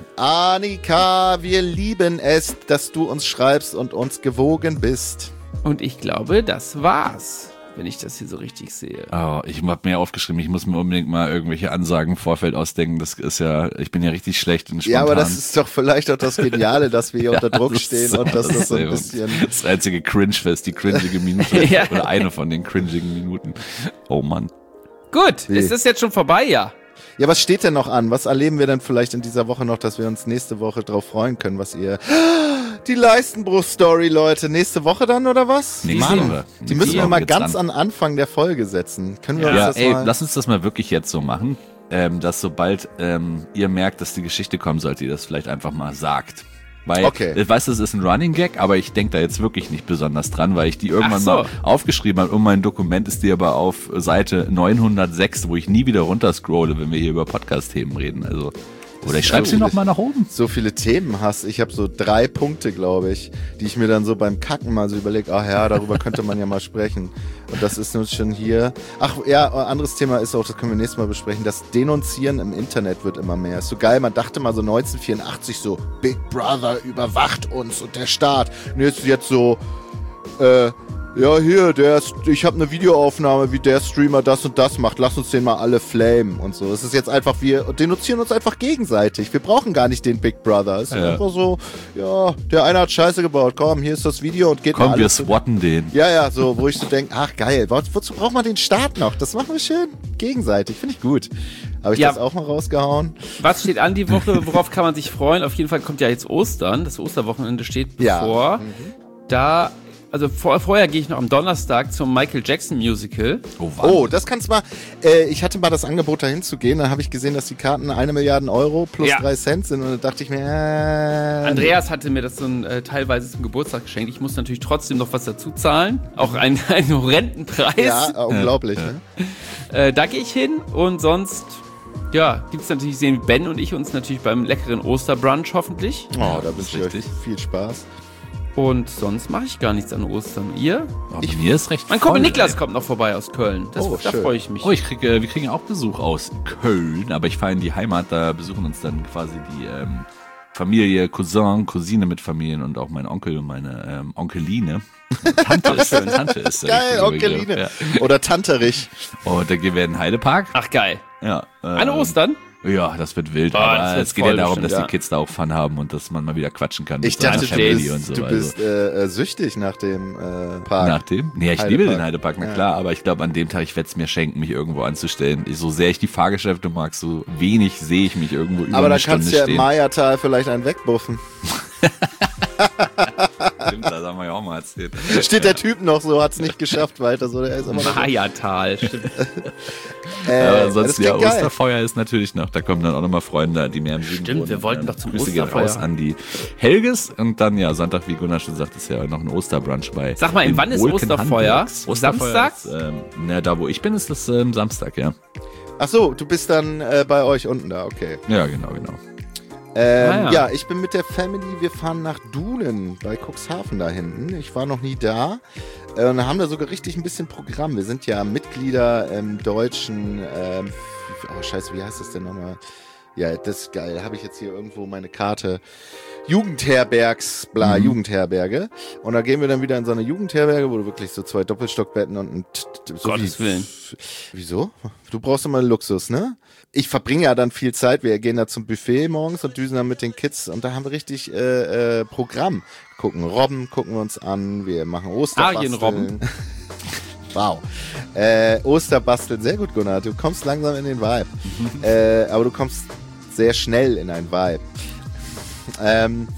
Annika, wir lieben es, dass du uns schreibst und uns gewogen bist. und ich glaube, das war's, wenn ich das hier so richtig sehe. Oh, ich habe mir aufgeschrieben, ich muss mir unbedingt mal irgendwelche Ansagen im Vorfeld ausdenken. Das ist ja, ich bin ja richtig schlecht und spontan. Ja, aber das ist doch vielleicht auch das Geniale, dass wir hier unter Druck das stehen ist- und dass das so ein sehr gut. bisschen... Das einzige Cringe-Fest, die cringige Minute. Ja. Oder eine von den cringigen Minuten. Oh Mann. Gut, Wie? ist das jetzt schon vorbei, ja? Ja, was steht denn noch an? Was erleben wir denn vielleicht in dieser Woche noch, dass wir uns nächste Woche drauf freuen können, was ihr... Die Leistenbruch-Story, Leute. Nächste Woche dann, oder was? Nächste sehen- Woche. Die müssen wir Woche mal geht's ganz an. an Anfang der Folge setzen. Können wir uns Ja, das ey, mal... lass uns das mal wirklich jetzt so machen, ähm, dass sobald ähm, ihr merkt, dass die Geschichte kommen sollte, ihr das vielleicht einfach mal sagt. Weil, Okay. ich weiß, das ist ein Running Gag, aber ich denke da jetzt wirklich nicht besonders dran, weil ich die irgendwann Ach so. mal aufgeschrieben habe und mein Dokument ist dir aber auf Seite neunhundertsechs, wo ich nie wieder runterscrolle, wenn wir hier über Podcast-Themen reden. Also, oder ich schreibe sie so noch mal nach oben. so viele Themen hast. Ich habe so drei Punkte, glaube ich, die ich mir dann so beim Kacken mal so überlege, ach ja, darüber könnte man ja mal sprechen. Und das ist nun schon hier. Ach ja, anderes Thema ist auch, das können wir nächstes Mal besprechen, das Denunzieren im Internet wird immer mehr. Ist so geil, man dachte mal so neunzehnhundertvierundachtzig so, Big Brother überwacht uns und der Staat. Und jetzt, jetzt so, äh, ja, hier, der ist, ich habe eine Videoaufnahme, wie der Streamer das und das macht. Lass uns den mal alle flamen und so. Es ist jetzt einfach, wir denunzieren uns einfach gegenseitig. Wir brauchen gar nicht den Big Brother. Es ist Ja. einfach so, ja, der eine hat Scheiße gebaut. Komm, hier ist das Video und geht mal Komm, wir alles zu- swatten den. Ja, ja, so, wo ich so denke, ach geil, wo, wozu braucht man den Staat noch? Das machen wir schön gegenseitig, finde ich gut. Habe ich Ja. das auch mal rausgehauen? Was steht an die Woche? Worauf kann man sich freuen? Auf jeden Fall kommt ja jetzt Ostern. Das Osterwochenende steht Ja. bevor. Da, also vor, vorher gehe ich noch am Donnerstag zum Michael Jackson Musical. Oh, Wahnsinn. Oh, das kannst mal, äh, ich hatte mal das Angebot dahin zu gehen, dann habe ich gesehen, dass die Karten eine Milliarde Euro plus Ja. drei Cent sind und dann dachte ich mir, äh, Andreas hatte mir das so ein, äh, teilweise zum Geburtstag geschenkt. Ich muss natürlich trotzdem noch was dazu zahlen. Auch einen, einen horrenden Preis. ja, äh, unglaublich, Ja. ne? Äh, da gehe ich hin und sonst ja, gibt's natürlich, sehen Ben und ich uns natürlich beim leckeren Osterbrunch hoffentlich. Oh, da wünsche ich euch viel Spaß. Und sonst mache ich gar nichts an Ostern. Ihr? Oh, ich, mir ist recht Mein Kumpel voll, Niklas ey. kommt noch vorbei aus Köln. Das, Oh, da schön. freue ich mich. Oh, ich krieg, äh, wir kriegen auch Besuch aus Köln, aber ich fahre in die Heimat, da besuchen uns dann quasi die ähm, Familie, Cousin, Cousine mit Familien und auch mein Onkel und meine ähm, Onkeline. Tante ist, Tante ist der Geil, richtige Onkeline. Begriff, Oder Tanterich. ja. Und da gehen wir in den Heidepark. Ach, geil. Ja, ähm, An Ostern? Ja, das wird wild, Ah, das aber wird es geht voll ja darum, bestimmt, dass ja. die Kids da auch Fun haben und dass man mal wieder quatschen kann. Ich mit seiner dachte, du Family bist, und so. du also. bist äh, äh, süchtig nach dem äh, Park. Nach dem? Nee, ich Heidepark. liebe den Heidepark, na Ja. klar, aber ich glaube, an dem Tag, ich werde es mir schenken, mich irgendwo anzustellen. So sehr ich die Fahrgeschäfte mag, so wenig sehe ich mich irgendwo über Aber eine da Stunde kannst du ja im stehen. Mayatal vielleicht einen wegbuffen. Stimmt, das haben wir ja auch mal erzählt. Steht der Typ noch so, hat's nicht geschafft weiter. So, der ist aber noch, Mayatal, stimmt. äh, Aber das ansonsten, ja, klingt geil. Osterfeuer ist natürlich noch, da kommen dann auch nochmal Freunde, die mehr im Süden Stimmt, wohnen. wir wollten Ähm, doch zum Grüße gehen Osterfeuer. raus an die Helges und dann, ja, Sonntag, wie Gunnar schon sagt, ist ja noch ein Osterbrunch bei Sag mal, den wann ist Wolken Osterfeuer? Handwerks. Osterfeuer Samstags? Ist, ähm, na, da wo ich bin, ist das ähm, Samstag, ja. Ach so, du bist dann äh, bei euch unten da, okay. Ja, genau, genau. Ähm, Ah, ja. ja. ich bin mit der Family, wir fahren nach Dunen bei Cuxhaven da hinten. Ich war noch nie da äh, und haben da sogar richtig ein bisschen Programm. Wir sind ja Mitglieder im deutschen, ähm, oh scheiße, wie heißt das denn nochmal? Ja, das ist geil. Habe ich jetzt hier irgendwo meine Karte. Jugendherbergs, bla, Mhm. Jugendherberge. Und da gehen wir dann wieder in so eine Jugendherberge, wo du wirklich so zwei Doppelstockbetten und ein... t- t- So Gottes wie- Willen. Wieso? Du brauchst immer Luxus, ne? Ich verbringe ja dann viel Zeit. Wir gehen da zum Buffet morgens und düsen dann mit den Kids und da haben wir richtig äh, äh, Programm. Gucken Robben, gucken wir uns an. Wir machen Osterbasteln. Arienrobben. Wow. Äh, Osterbasteln, sehr gut, Gunnar. Du kommst langsam in den Vibe. äh, aber du kommst sehr schnell in einen Vibe. Ähm...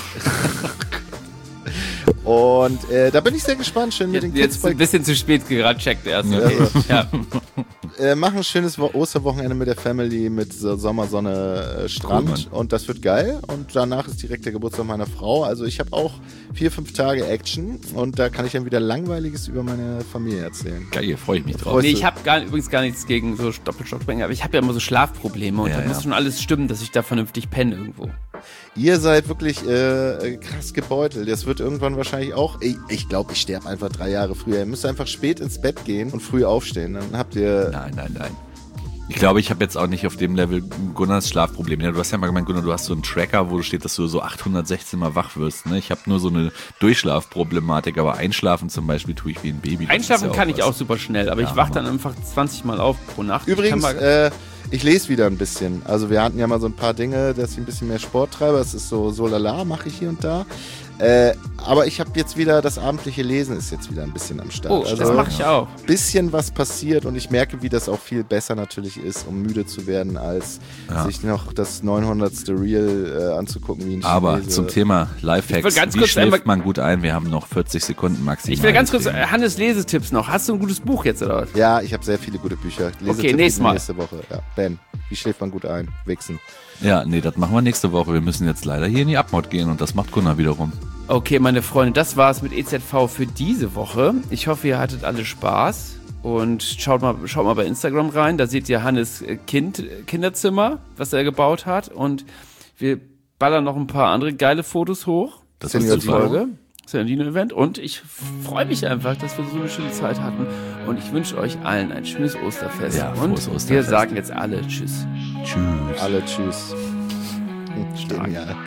Und äh, da bin ich sehr gespannt, schön mit den Kids Jetzt bei ein bisschen zu spät gerade checkt erst. Ja. Okay. Ja. äh, machen ein schönes Wo- Osterwochenende mit der Family, mit so Sommersonne, äh, Strand Mann. und das wird geil. Und danach ist direkt der Geburtstag meiner Frau. Also ich habe auch vier, fünf Tage Action und da kann ich dann wieder Langweiliges über meine Familie erzählen. Geil, freue ich mich drauf. Freust Nee, du? ich habe gar, übrigens gar nichts gegen so Doppelstockbetten, aber ich habe ja immer so Schlafprobleme und Ja, da ja. muss schon alles stimmen, dass ich da vernünftig penne irgendwo. Ihr seid wirklich äh, krass gebeutelt. Das wird irgendwann wahrscheinlich auch. Ich, ich glaube, ich sterbe einfach drei Jahre früher. Ihr müsst einfach spät ins Bett gehen und früh aufstehen. Dann habt ihr. Nein, nein, nein. Ich glaube, ich habe jetzt auch nicht auf dem Level Gunnars Schlafprobleme. Ja, du hast ja mal gemeint, Gunnar, du hast so einen Tracker, wo steht, dass du so achthundertsechzehn Mal wach wirst. Ne? Ich habe nur so eine Durchschlafproblematik, aber einschlafen zum Beispiel tue ich wie ein Baby. Das Einschlafen ist ja kann ich was. auch super schnell, aber Ja, ich wach Mann. dann einfach zwanzig Mal auf pro Nacht. Übrigens, Ich kann mal, äh, ich lese wieder ein bisschen. Also wir hatten ja mal so ein paar Dinge, dass ich ein bisschen mehr Sport treibe. Das ist so so lala, mache ich hier und da. Äh, aber ich habe jetzt wieder, das abendliche Lesen ist jetzt wieder ein bisschen am Start. oh, also das mache ich auch. bisschen was passiert und ich merke, wie das auch viel besser natürlich ist, um müde zu werden, als Ja. sich noch das neunhundertste Reel äh, anzugucken wie ein Aber Chinese. zum Thema Ich will Lifehacks, ganz wie kurz schläft einmal- man gut ein? Wir haben noch vierzig Sekunden maximal. Ich will ganz kurz, Deswegen- äh, Hannes Lesetipps noch. Hast du ein gutes Buch jetzt oder was? Ja, ich habe sehr viele gute Bücher. Lesetipps Okay, nächstes Mal. Nächste Woche. Ja. Ben, wie schläft man gut ein? Wichsen. Ja, nee, das machen wir nächste Woche. Wir müssen jetzt leider hier in die Abmod gehen und das macht Gunnar wiederum. Okay, meine Freunde, das war's mit E Z V für diese Woche. Ich hoffe, ihr hattet alle Spaß und schaut mal, schaut mal bei Instagram rein. Da seht ihr Hannes äh, Kind, Kinderzimmer, was er gebaut hat und wir ballern noch ein paar andere geile Fotos hoch. Das Senior ist die super. Folge. Dino-Event und ich freue mich einfach, dass wir so eine schöne Zeit hatten und ich wünsche euch allen ein schönes Osterfest Ja, und frohes wir Osterfest. sagen jetzt alle Tschüss. Tschüss. Alle tschüss. Hm, Genial.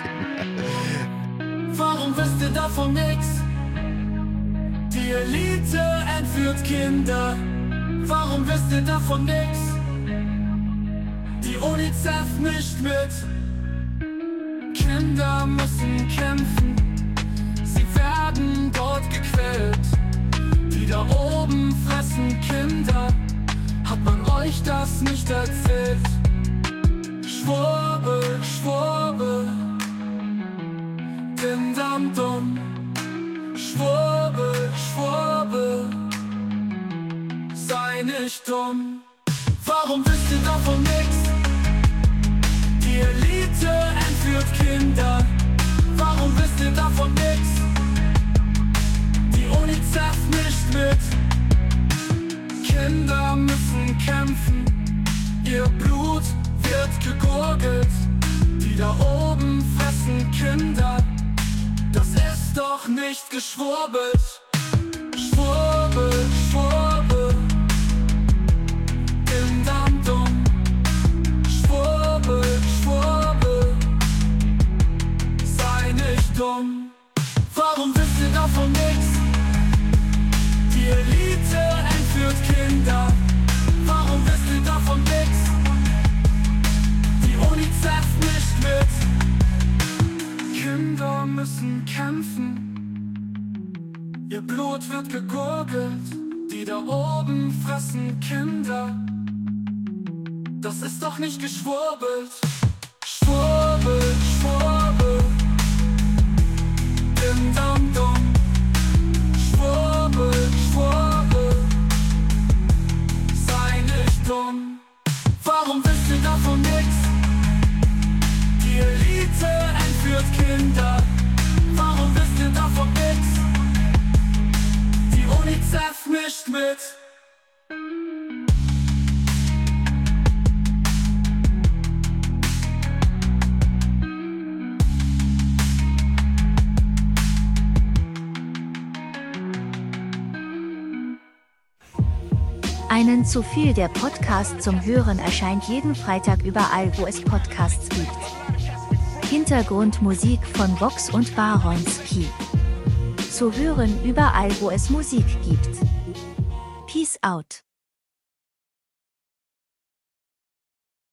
Warum wisst ihr davon nix? Die Elite entführt Kinder. Warum wisst ihr davon nix? Die UNICEF nicht mit. Kinder müssen kämpfen. Sie werden dort gequält. Die da oben fressen Kinder. Hat man euch das nicht erzählt? Schwurbel, Schwurbel. Dindam dumm, Schwurbel, Schwurbel, sei nicht dumm. Warum wisst ihr davon nix? Die Elite entführt Kinder. Warum wisst ihr davon nix? Die UNICEF nicht mit. Kinder müssen kämpfen. Ihr Blut doch nicht geschwurbelt. Schwurbel, schwurbel, Kindern dumm. Schwurbel, schwurbel, sei nicht dumm. Warum wisst ihr davon nix? Die Elite entführt Kinder. Warum wisst ihr davon nix? Die UNICEF nicht mit. Kinder müssen kämpfen. Ihr Blut wird gegurgelt. Die da oben fressen Kinder. Das ist doch nicht geschwurbelt. Schwurbel, schwurbel, Kindern dumm. Schwurbel, schwurbel, sei nicht dumm. Warum wisst ihr davon nix? Die Elite entführt Kinder. Warum wisst ihr davon nix? Die UNICEF mischt mit. Einen zu viel, der Podcast zum Hören erscheint jeden Freitag überall, wo es Podcasts gibt. Hintergrundmusik von Vox und Baronski. Zu hören überall, wo es Musik gibt. Peace out.